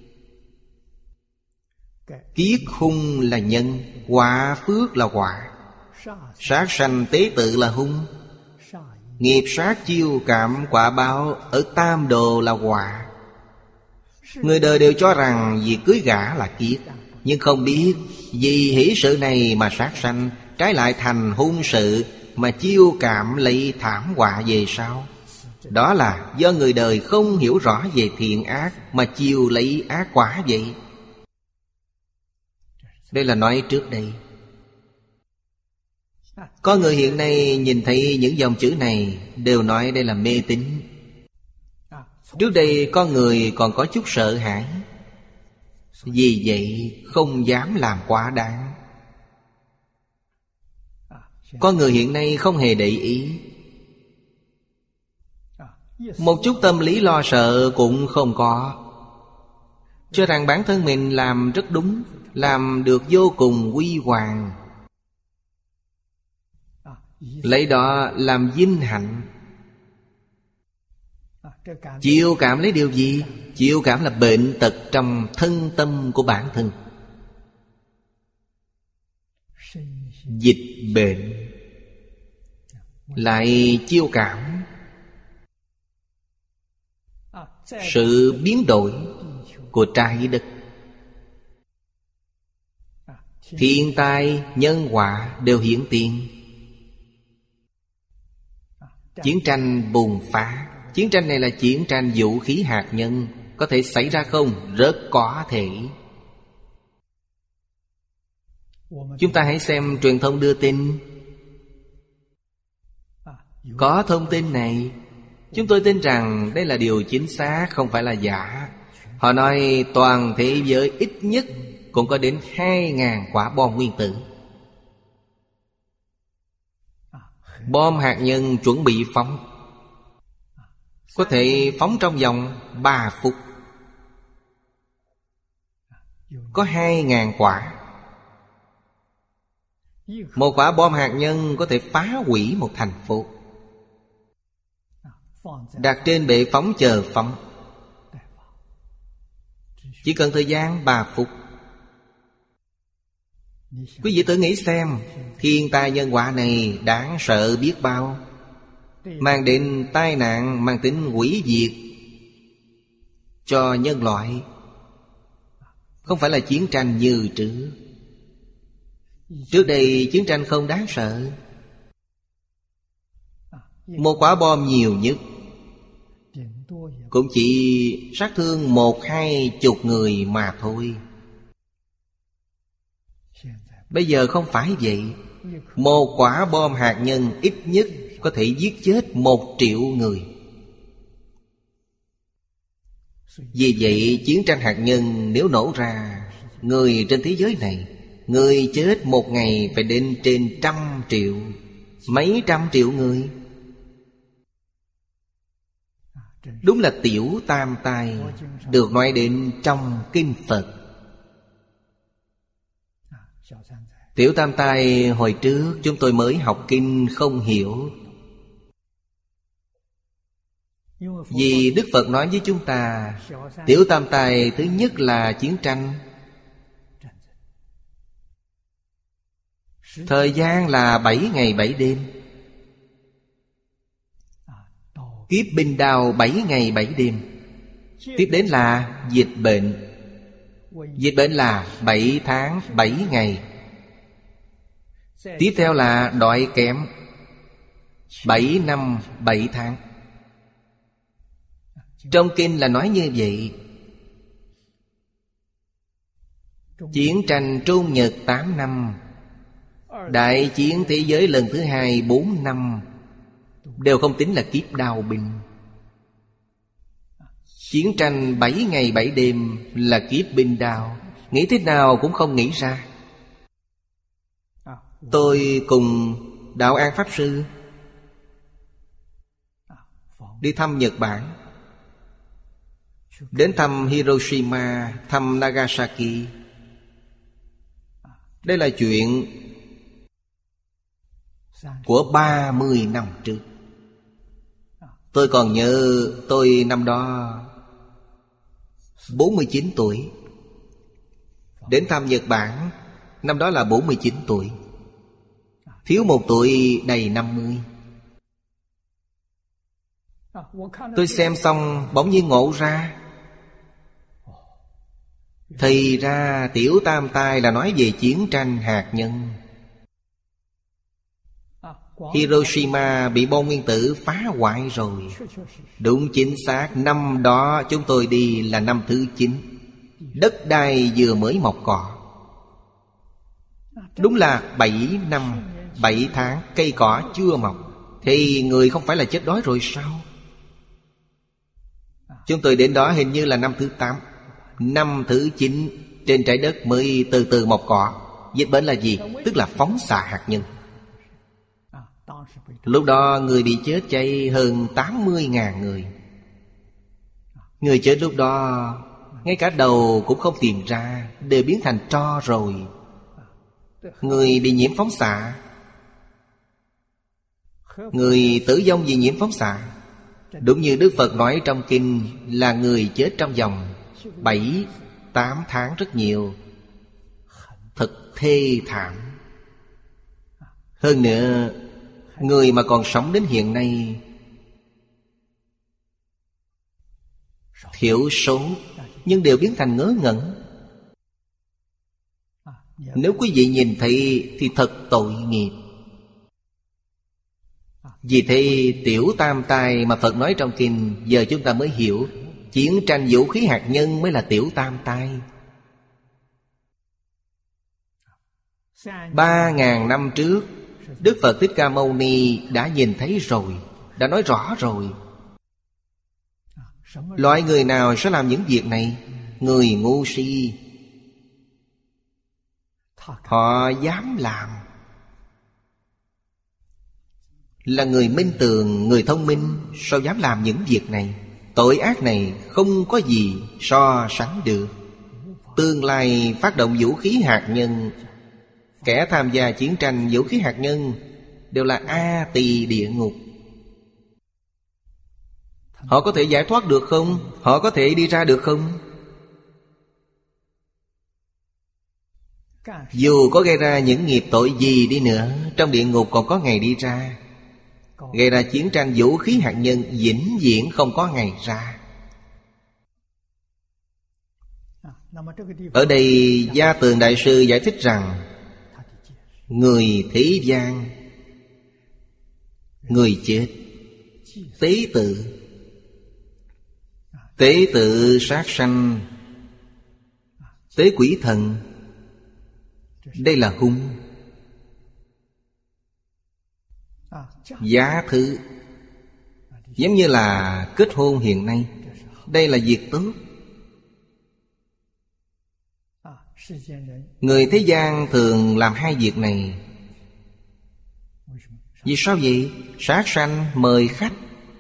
Kiết hung là nhân, quả phước là quả. Sát sanh tế tự là hung. Nghiệp sát chiêu cảm quả báo ở tam đồ là quả. Người đời đều cho rằng việc cưới gả là kiết, nhưng không biết vì hỷ sự này mà sát sanh, trái lại thành hung sự mà chiêu cảm lấy thảm họa về sau. Đó là do người đời không hiểu rõ về thiện ác mà chiêu lấy ác quả vậy. Đây là nói trước đây. Có người hiện nay nhìn thấy những dòng chữ này đều nói đây là mê tín. Trước đây con người còn có chút sợ hãi, vì vậy không dám làm quá đáng. Con người hiện nay không hề để ý, một chút tâm lý lo sợ cũng không có, cho rằng bản thân mình làm rất đúng, làm được vô cùng huy hoàng, lấy đó làm vinh hạnh. Chiêu cảm lấy điều gì? Chiêu cảm là bệnh tật trong thân tâm của bản thân. Dịch bệnh lại chiêu cảm. Sự biến đổi của trái đất, thiên tai, nhân họa đều hiển tiền. Chiến tranh bùng phát. Chiến tranh này là chiến tranh vũ khí hạt nhân. Có thể xảy ra không? Rất có thể. Chúng ta hãy xem truyền thông đưa tin. Có thông tin này, chúng tôi tin rằng đây là điều chính xác, không phải là giả. Họ nói toàn thế giới ít nhất cũng có đến 2.000 quả bom nguyên tử. Bom hạt nhân chuẩn bị phóng, có thể phóng trong vòng 3 phút. Có 2.000 quả. Một quả bom hạt nhân có thể phá hủy một thành phố. Đặt trên bệ phóng chờ phóng, chỉ cần thời gian 3 phút. Quý vị tự nghĩ xem, thiên tai nhân họa này đáng sợ biết bao, mang đến tai nạn, mang tính hủy diệt cho nhân loại. Không phải là chiến tranh như trước. Trước đây chiến tranh không đáng sợ. Một quả bom nhiều nhất cũng chỉ sát thương 1-20 người mà thôi. Bây giờ không phải vậy. Một quả bom hạt nhân ít nhất có thể giết chết 1 triệu người. Vì vậy chiến tranh hạt nhân nếu nổ ra, người trên thế giới này, người chết một ngày phải đến trên 100 triệu, mấy trăm triệu người. Đúng là tiểu tam tai được nói đến trong kinh Phật. Tiểu tam tai hồi trước chúng tôi mới học kinh không hiểu. Vì Đức Phật nói với chúng ta, tiểu tam tai thứ nhất là chiến tranh. Thời gian là 7 ngày 7 đêm. Kiếp binh đao 7 ngày 7 đêm. Tiếp đến là dịch bệnh. Dịch bệnh là 7 tháng 7 ngày. Tiếp theo là đói kém, 7 năm 7 tháng. Trong kinh là nói như vậy. Chiến tranh Trung Nhật 8 năm, đại chiến thế giới lần thứ 2 4 năm, đều không tính là kiếp đao binh. Chiến tranh 7 ngày 7 đêm là kiếp binh đao. Nghĩ thế nào cũng không nghĩ ra. Tôi cùng Đạo An Pháp Sư đi thăm Nhật Bản, đến thăm Hiroshima, thăm Nagasaki. Đây là chuyện của 30 năm trước. Tôi còn nhớ tôi năm đó 49 tuổi. Đến thăm Nhật Bản, năm đó là 49 tuổi. Thiếu 1 tuổi đầy 50. Tôi xem xong bỗng nhiên ngộ ra, thì ra Tiểu Tam Tai là nói về chiến tranh hạt nhân. Hiroshima bị bom nguyên tử phá hoại rồi. Đúng chính xác, năm đó chúng tôi đi là năm thứ 9. Đất đai vừa mới mọc cỏ. Đúng là 7 năm 7 tháng cây cỏ chưa mọc. Thì người không phải là chết đói rồi sao? Chúng tôi đến đó hình như là năm thứ 8. Năm thứ 9 trên trái đất mới từ từ mọc cỏ. Dịch bệnh là gì? Tức là phóng xạ hạt nhân. Lúc đó người bị chết cháy hơn 80.000 người. Người chết lúc đó ngay cả đầu cũng không tìm ra, đều biến thành tro rồi. Người bị nhiễm phóng xạ, người tử vong vì nhiễm phóng xạ. Đúng như Đức Phật nói trong kinh, là người chết trong vòng 7-8 tháng rất nhiều. Thật thê thảm. Hơn nữa, người mà còn sống đến hiện nay thiểu số, nhưng đều biến thành ngớ ngẩn. Nếu quý vị nhìn thấy thì thật tội nghiệp. Vì thế Tiểu Tam Tai mà Phật nói trong kinh, giờ chúng ta mới hiểu, chiến tranh vũ khí hạt nhân mới là Tiểu Tam Tai. 3.000 năm trước, Đức Phật Thích Ca Mâu Ni đã nhìn thấy rồi, đã nói rõ rồi. Loại người nào sẽ làm những việc này? Người ngu si. Họ dám làm. Là người minh tường, người thông minh, sao dám làm những việc này? Tội ác này không có gì so sánh được. Tương lai phát động vũ khí hạt nhân, kẻ tham gia chiến tranh vũ khí hạt nhân đều là A Tỳ địa ngục. Họ có thể giải thoát được không? Họ có thể đi ra được không? Dù có gây ra những nghiệp tội gì đi nữa, trong địa ngục còn có ngày đi ra. Gây ra chiến tranh vũ khí hạt nhân vĩnh viễn không có ngày ra. Ở đây Gia Tường Đại Sư giải thích rằng, người thế gian, người chết, tế tự, tế tự sát sanh, tế quỷ thần, đây là hung. Giá thứ, giống như là kết hôn hiện nay, đây là việc tốt. Người thế gian thường làm hai việc này. Vì sao vậy? Sát sanh mời khách,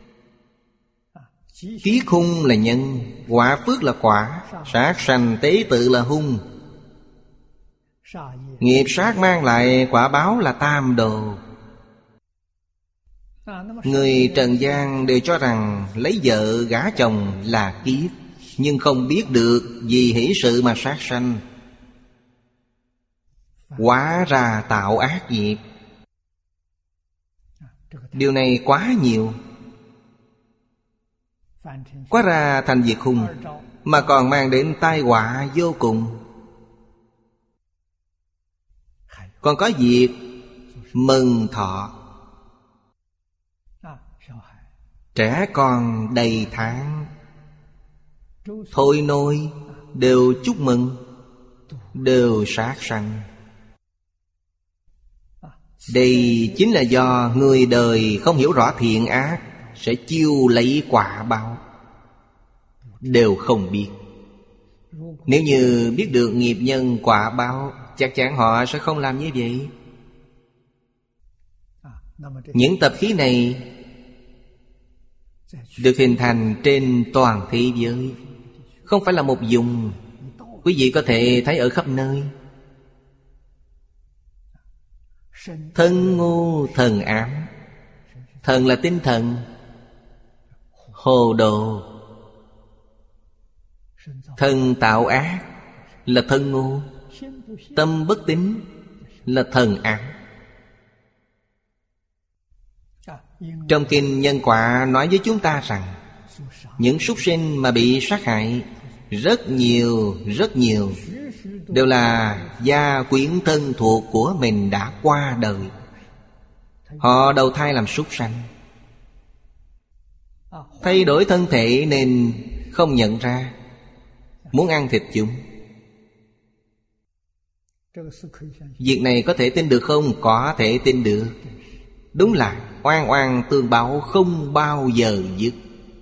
kiết hung là nhân, quả phước là quả. Sát sanh tế tự là hung. Nghiệp sát mang lại quả báo là tam đồ. Người trần gian đều cho rằng lấy vợ gả chồng là kiết, nhưng không biết được vì hỷ sự mà sát sanh. Hóa ra tạo ác nghiệp. Điều này quá nhiều. Quá ra thành việc hung, mà còn mang đến tai họa vô cùng. Còn có việc mừng thọ. Trẻ con đầy tháng, thôi nôi đều chúc mừng, đều sát sanh. Đây chính là do người đời không hiểu rõ thiện ác, sẽ chiêu lấy quả báo, đều không biết. Nếu như biết được nghiệp nhân quả báo, chắc chắn họ sẽ không làm như vậy. Những tập khí này được hình thành trên toàn thế giới, không phải là một vùng. Quý vị có thể thấy ở khắp nơi. Thân ngu thần ám. Thần là tinh thần, hồ đồ. Thân tạo ác là thân ngu, tâm bất tín là thần ác. Trong kinh Nhân Quả nói với chúng ta rằng những súc sinh mà bị sát hại rất nhiều đều là gia quyến thân thuộc của mình đã qua đời. Họ đầu thai làm súc sanh, thay đổi thân thể nên không nhận ra, muốn ăn thịt chúng. Việc này có thể tin được không? Có thể tin được. Đúng là oan oan tương báo không bao giờ dứt.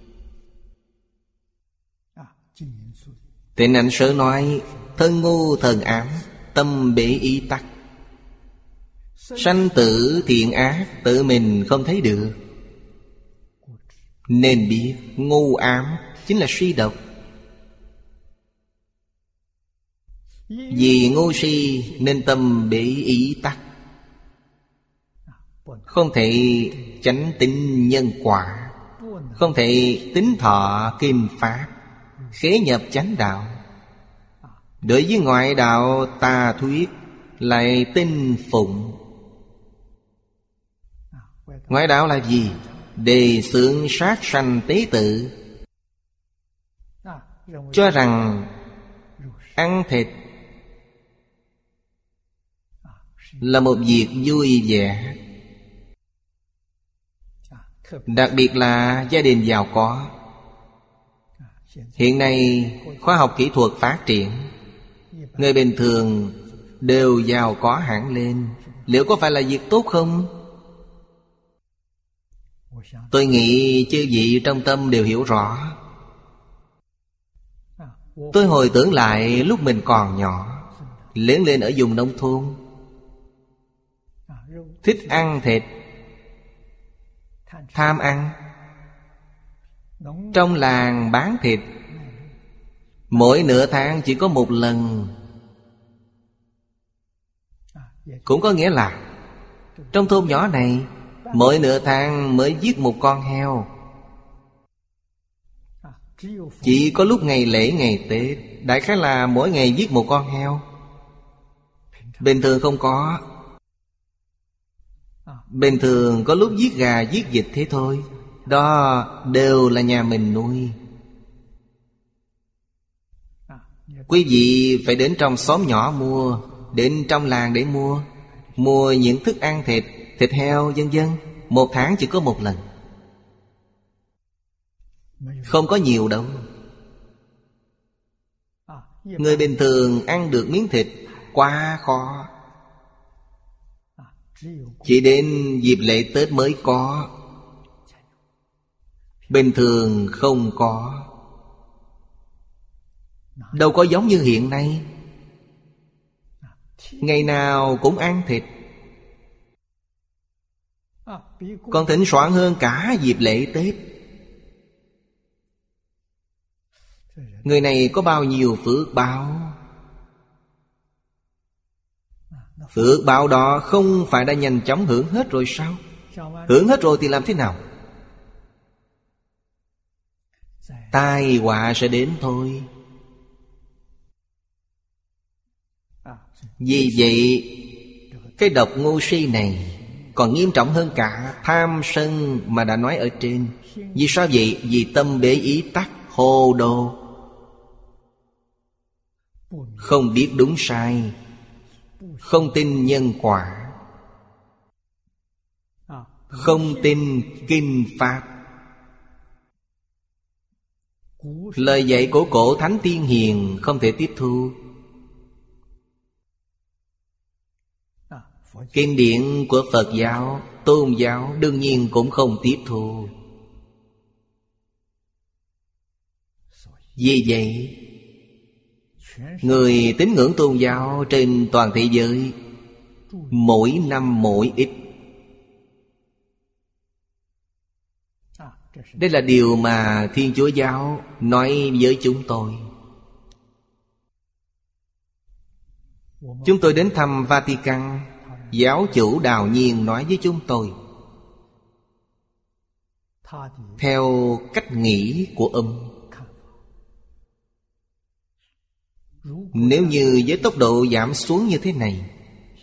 Tịnh Ảnh Sớ nói: thân ngu thần ám, tâm bể ý tắc. Sanh tử thiện ác tự mình không thấy được, nên biết ngu ám chính là suy độc. Vì ngu si nên tâm bể ý tắc, không thể chánh tín nhân quả, không thể tín thọ kim pháp, khế nhập chánh đạo. Đối với ngoại đạo tà thuyết lại tin phụng. Ngoại đạo là gì? Đề xướng sát sanh tế tự, cho rằng ăn thịt là một việc vui vẻ. Đặc biệt là gia đình giàu có. Hiện nay khoa học kỹ thuật phát triển, người bình thường đều giàu có hẳn lên. Liệu có phải là việc tốt không? Tôi nghĩ chư vị trong tâm đều hiểu rõ. Tôi hồi tưởng lại lúc mình còn nhỏ, lớn lên ở vùng nông thôn, thích ăn thịt, tham ăn. Trong làng bán thịt, mỗi nửa tháng chỉ có một lần. Cũng có nghĩa là trong thôn nhỏ này, mỗi nửa tháng mới giết một con heo. Chỉ có lúc ngày lễ ngày Tết, đại khái là mỗi ngày giết một con heo. Bình thường không có. Bình thường có lúc giết gà giết vịt thế thôi. Đó đều là nhà mình nuôi. Quý vị phải đến trong xóm nhỏ mua, đến trong làng để mua những thức ăn thịt, thịt heo vân vân. Một tháng chỉ có một lần, không có nhiều đâu. Người bình thường ăn được miếng thịt quá khó. Chỉ đến dịp lễ Tết mới có, bình thường không có. Đâu có giống như hiện nay, ngày nào cũng ăn thịt. Còn thịnh soạn hơn cả dịp lễ Tết. Người này có bao nhiêu phước báo? Phước báo đó không phải đã nhanh chóng hưởng hết rồi sao? Hưởng hết rồi thì làm thế nào? Tai họa sẽ đến thôi. Vì vậy, cái độc ngu si này còn nghiêm trọng hơn cả tham sân mà đã nói ở trên. Vì sao vậy? Vì tâm bế ý tắc, hồ đồ, không biết đúng sai, không tin nhân quả, không tin kinh pháp. Lời dạy của cổ thánh tiên hiền không thể tiếp thu. Kinh điển của Phật giáo, tôn giáo đương nhiên cũng không tiếp thu. Vì vậy, người tín ngưỡng tôn giáo trên toàn thế giới mỗi năm mỗi ít. Đây là điều mà Thiên Chúa giáo nói với chúng tôi. Chúng tôi đến thăm Vatican, giáo chủ Đào Nhiên nói với chúng tôi, theo cách nghĩ của ông. Nếu như với tốc độ giảm xuống như thế này,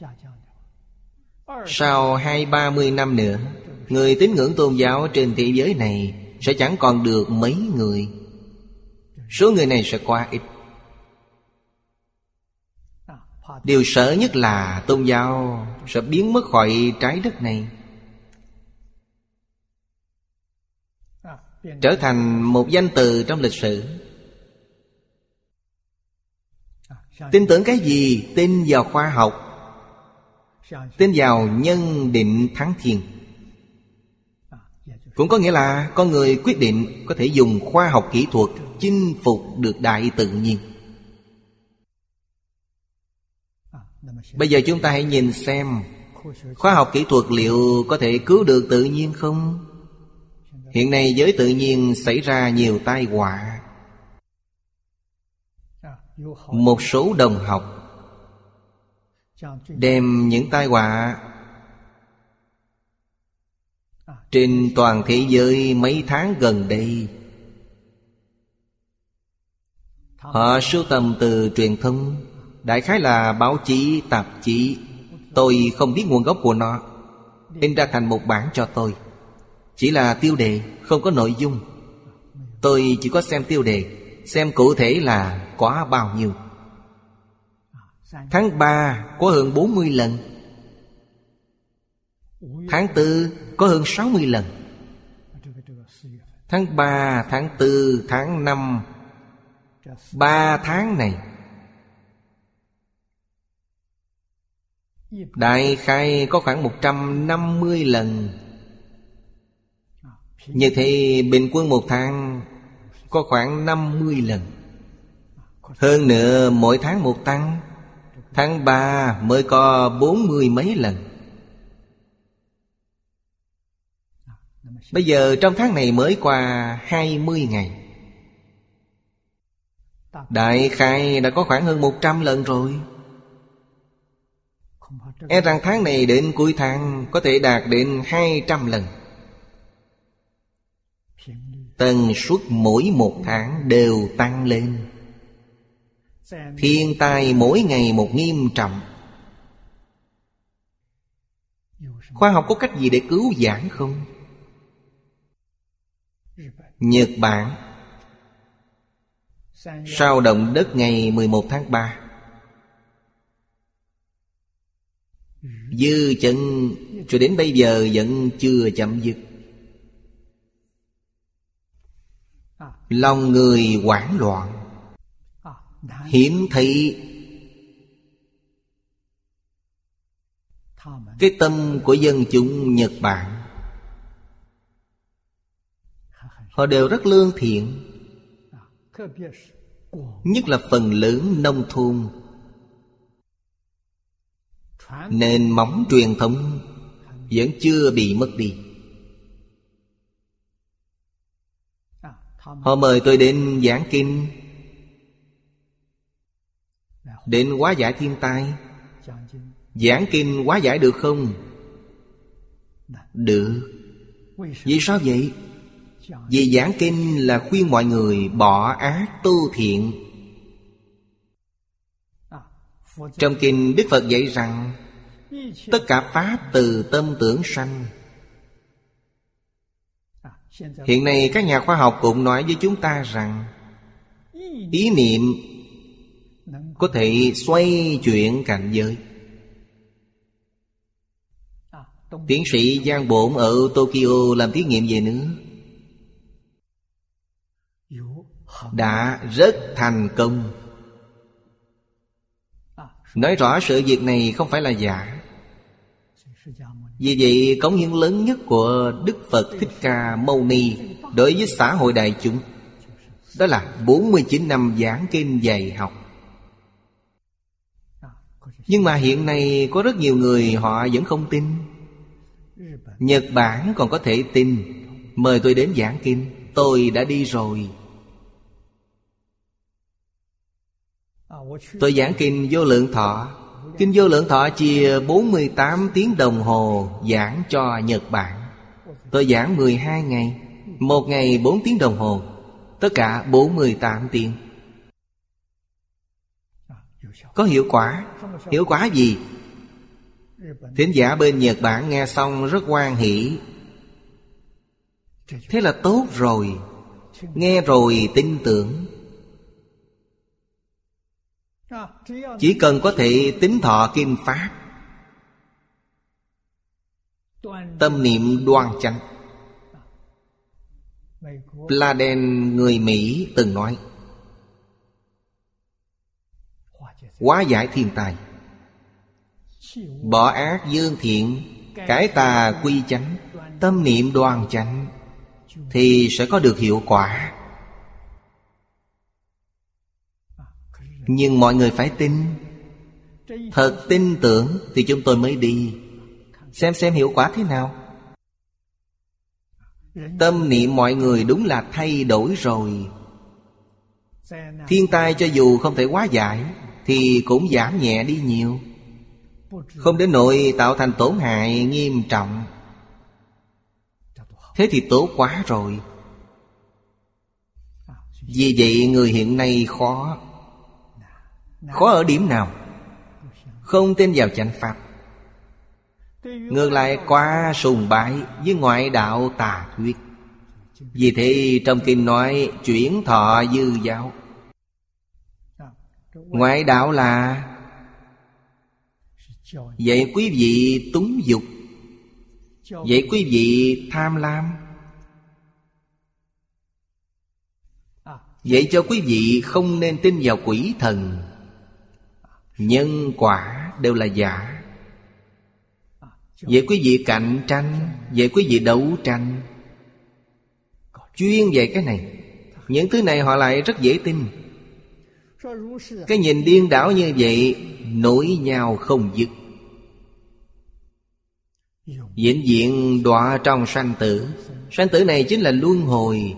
sau 20-30 năm nữa, người tín ngưỡng tôn giáo trên thế giới này sẽ chẳng còn được mấy người. Số người này sẽ quá ít. Điều sợ nhất là tôn giáo sẽ biến mất khỏi trái đất này, trở thành một danh từ trong lịch sử. Tin tưởng cái gì? Tin vào khoa học, tin vào nhân định thắng thiên. Cũng có nghĩa là con người quyết định có thể dùng khoa học kỹ thuật chinh phục được đại tự nhiên. Bây giờ chúng ta hãy nhìn xem khoa học kỹ thuật liệu có thể cứu được tự nhiên không? Hiện nay với tự nhiên xảy ra nhiều tai họa. Một số đồng học đem những tai họa trên toàn thế giới mấy tháng gần đây, họ sưu tầm từ truyền thông, đại khái là báo chí, tạp chí. Tôi không biết nguồn gốc của nó, in ra thành một bản cho tôi. Chỉ là tiêu đề, không có nội dung. Tôi chỉ có xem tiêu đề, xem cụ thể là có bao nhiêu. Tháng 3 có hơn 40 lần, tháng 4 có hơn 60 lần. Tháng 3, tháng 4, tháng 5, 3 tháng này đại khái có khoảng 150 lần. Như thế bình quân một tháng có khoảng 50 lần. Hơn nữa mỗi tháng một tăng. Tháng 3 mới có 40 mấy lần. Bây giờ trong tháng này mới qua 20 ngày, đại khái đã có khoảng hơn 100 lần rồi. E rằng tháng này đến cuối tháng có thể đạt đến 200 lần. Tần suất mỗi một tháng đều tăng lên. Thiên tai mỗi ngày một nghiêm trọng. Khoa học có cách gì để cứu vãn không? Nhật Bản sau động đất ngày 11 tháng 3, dư chấn cho đến bây giờ vẫn chưa chấm dứt. Lòng người hoảng loạn, hiển thị cái tâm của dân chúng Nhật Bản. Họ đều rất lương thiện, nhất là phần lớn nông thôn. Nền móng truyền thống vẫn chưa bị mất đi. Họ mời tôi đến giảng kinh, đến hóa giải thiên tai. Giảng kinh hóa giải được không? Được. Vì sao vậy? Vì giảng kinh là khuyên mọi người bỏ ác tu thiện. Trong kinh Đức Phật dạy rằng tất cả pháp từ tâm tưởng sanh. Hiện nay các nhà khoa học cũng nói với chúng ta rằng ý niệm có thể xoay chuyển cảnh giới. Tiến sĩ Giang Bổn ở Tokyo làm thí nghiệm về nước, đã rất thành công. Nói rõ sự việc này không phải là giả. Vì vậy cống hiến lớn nhất của Đức Phật Thích Ca Mâu Ni đối với xã hội đại chúng, đó là 49 năm giảng kinh dạy học. Nhưng mà hiện nay có rất nhiều người họ vẫn không tin. Nhật Bản còn có thể tin. Mời tôi đến giảng kinh, tôi đã đi rồi. Tôi giảng kinh Vô Lượng Thọ. Kinh Vô Lượng Thọ chia 48 tiếng đồng hồ giảng cho Nhật Bản. Tôi giảng 12 ngày. Một ngày 4 tiếng đồng hồ, tất cả 48 tiếng. Có hiệu quả. Hiệu quả gì? Thính giả bên Nhật Bản nghe xong rất hoan hỷ. Thế là tốt rồi. Nghe rồi tin tưởng. Chỉ cần có thể tín thọ Kinh Pháp, tâm niệm đoan chánh. Pladen người Mỹ từng nói, hóa giải thiên tai, bỏ ác dương thiện, cải tà quy chánh, tâm niệm đoan chánh, thì sẽ có được hiệu quả. Nhưng mọi người phải tin. Thật tin tưởng thì chúng tôi mới đi xem hiệu quả thế nào. Tâm niệm mọi người đúng là thay đổi rồi. Thiên tai cho dù không thể hóa giải thì cũng giảm nhẹ đi nhiều, không đến nỗi tạo thành tổn hại nghiêm trọng. Thế thì tốt quá rồi. Vì vậy người hiện nay khó. Khó ở điểm nào? Không tin vào chánh pháp, ngược lại quá sùng bái với ngoại đạo tà thuyết. Vì thế trong kinh nói chuyển thọ dư giáo. Ngoại đạo là dạy quý vị túng dục, dạy quý vị tham lam, dạy cho quý vị không nên tin vào quỷ thần. Nhân quả đều là giả. Dạy quý vị cạnh tranh, dạy quý vị đấu tranh. Chuyên dạy cái này. Những thứ này họ lại rất dễ tin. Cái nhìn điên đảo như vậy nối nhau không dứt, vĩnh viễn đọa trong sanh tử. Sanh tử này chính là luân hồi.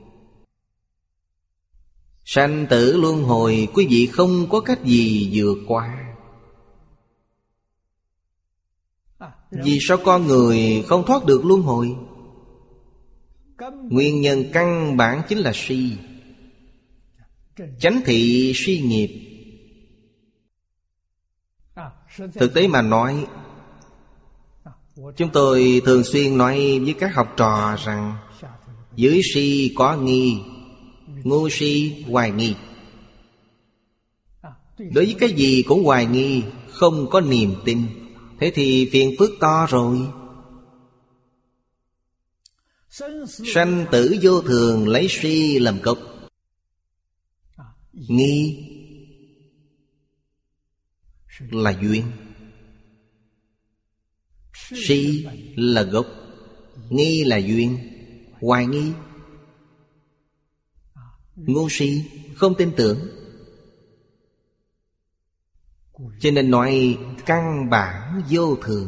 Sanh tử luân hồi, quý vị không có cách gì vượt qua. Vì sao con người không thoát được luân hồi? Nguyên nhân căn bản chính là si. Chánh thị suy nghiệp. Thực tế mà nói, chúng tôi thường xuyên nói với các học trò rằng dưới si có nghi, ngu si hoài nghi. Đối với cái gì cũng hoài nghi, không có niềm tin, thế thì phiền phức to rồi. Sanh tử vô thường lấy si làm gốc. Nghi là duyên, si là gốc, nghi là duyên, hoài nghi. Ngu si không tin tưởng. Cho nên nói căn bản vô thường.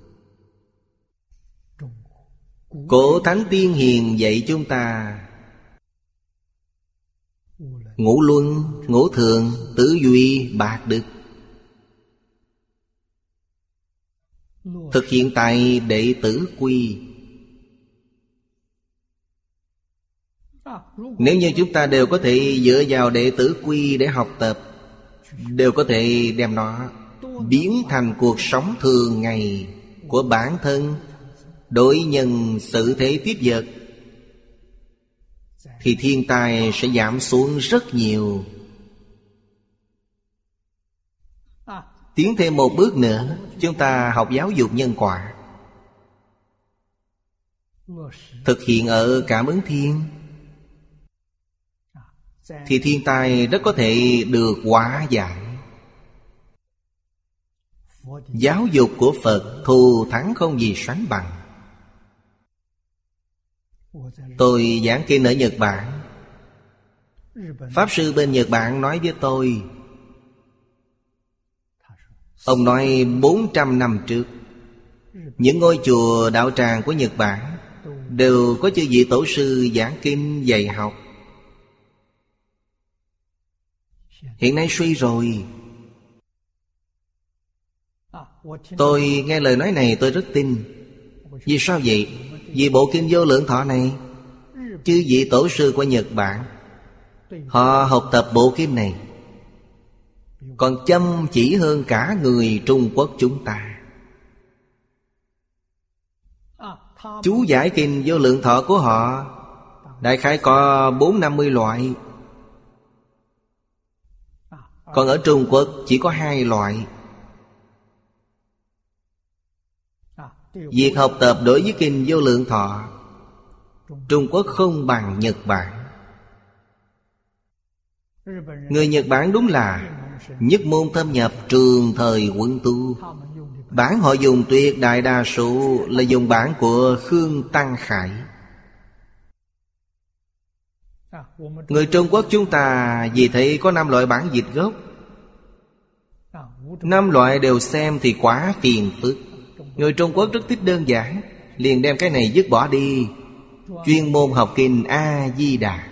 Cổ Thánh Tiên Hiền dạy chúng ta ngũ luân, ngũ thường, tứ duy, bạc đức. Thực hiện tại đệ tử quy. Nếu như chúng ta đều có thể dựa vào đệ tử quy để học tập, đều có thể đem nó biến thành cuộc sống thường ngày của bản thân, đối nhân xử thế tiếp vật, thì thiên tai sẽ giảm xuống rất nhiều. Tiến thêm một bước nữa, chúng ta học giáo dục nhân quả, thực hiện ở Cảm Ứng Thiên, thì thiên tai rất có thể được hóa giải. Giáo dục của Phật thù thắng không gì sánh bằng. Tôi giảng kinh ở Nhật Bản. Pháp sư bên Nhật Bản nói với tôi, ông nói 400 năm trước, những ngôi chùa đạo tràng của Nhật Bản đều có chư vị tổ sư giảng kinh dạy học. Hiện nay suy rồi. Tôi nghe lời nói này tôi rất tin. Vì sao vậy? Vì bộ kinh Vô Lượng Thọ này Chư vị tổ sư của Nhật Bản, họ học tập bộ kinh này còn chăm chỉ hơn cả người Trung Quốc chúng ta. Chú giải kinh Vô Lượng Thọ của họ đại khái có 40-50 loại. Còn ở Trung Quốc chỉ có 2 loại. Việc học tập đối với kinh Vô Lượng Thọ, Trung Quốc không bằng Nhật Bản. Người Nhật Bản đúng là nhất môn thâm nhập, trường thời quân tu. Bản họ dùng tuyệt đại đa số là dùng bản của Khương Tăng Khải. Người Trung Quốc chúng ta vì thấy có 5 loại bản dịch gốc, 5 loại đều xem thì quá phiền phức. Người Trung Quốc rất thích đơn giản, liền đem cái này dứt bỏ đi, chuyên môn học kinh A-di-đà.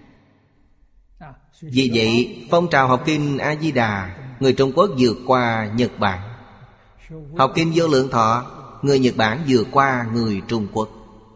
Vì vậy phong trào học kinh A-di-đà, người Trung Quốc vượt qua Nhật Bản. Học kinh Vô Lượng Thọ, người Nhật Bản vượt qua người Trung Quốc.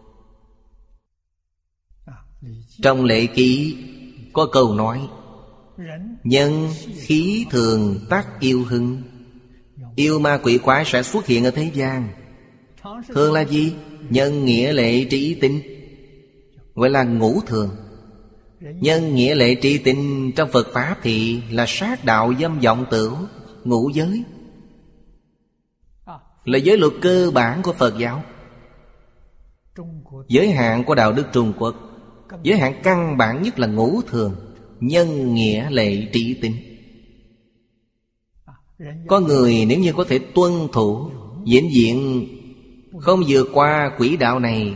Trong Lệ Ký có câu nói: nhân khí thường tắc yêu hưng. Yêu ma quỷ quái sẽ xuất hiện ở thế gian. Thường là gì? Nhân nghĩa lệ trí tín, gọi là ngũ thường. Nhân nghĩa lệ trí tín trong Phật Pháp thì là sát đạo dâm vọng tửu, ngũ giới, là giới luật cơ bản của Phật giáo. Giới hạn của đạo đức Trung Quốc, giới hạn căn bản nhất là ngũ thường, nhân nghĩa lệ trí tín. Có người nếu như có thể tuân thủ, vĩnh viễn không vượt qua quỹ đạo này,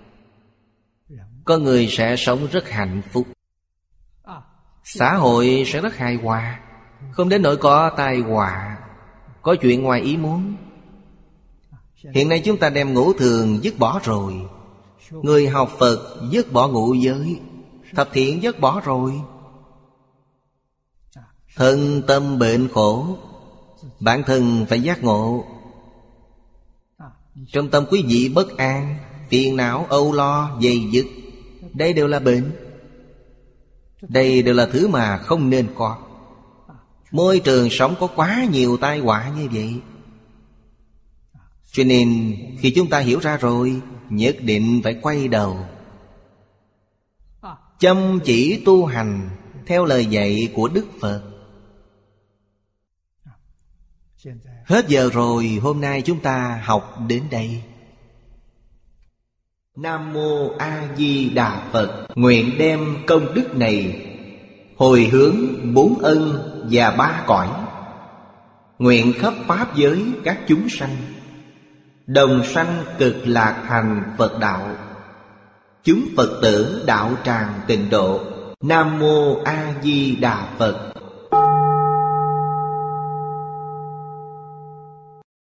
có người sẽ sống rất hạnh phúc, xã hội sẽ rất hài hòa, không đến nỗi có tai họa, có chuyện ngoài ý muốn. Hiện nay chúng ta đem ngũ thường dứt bỏ rồi. Người học Phật dứt bỏ ngũ giới, thập thiện dứt bỏ rồi. Thân tâm bệnh khổ, bản thân phải giác ngộ. Trong tâm quý vị bất an, phiền não, âu lo, dây dứt, đây đều là bệnh. Đây đều là thứ mà không nên có. Môi trường sống có quá nhiều tai họa như vậy. Cho nên khi chúng ta hiểu ra rồi, nhất định phải quay đầu, chăm chỉ tu hành theo lời dạy của Đức Phật. Hết giờ rồi, hôm nay chúng ta học đến đây. Nam Mô A Di Đà Phật. Nguyện đem công đức này hồi hướng 4 ân và 3 cõi. Nguyện khắp pháp giới các chúng sanh đồng sanh cực lạc thành Phật đạo. Chúng Phật tử đạo tràng tịnh độ. Nam Mô A Di Đà Phật.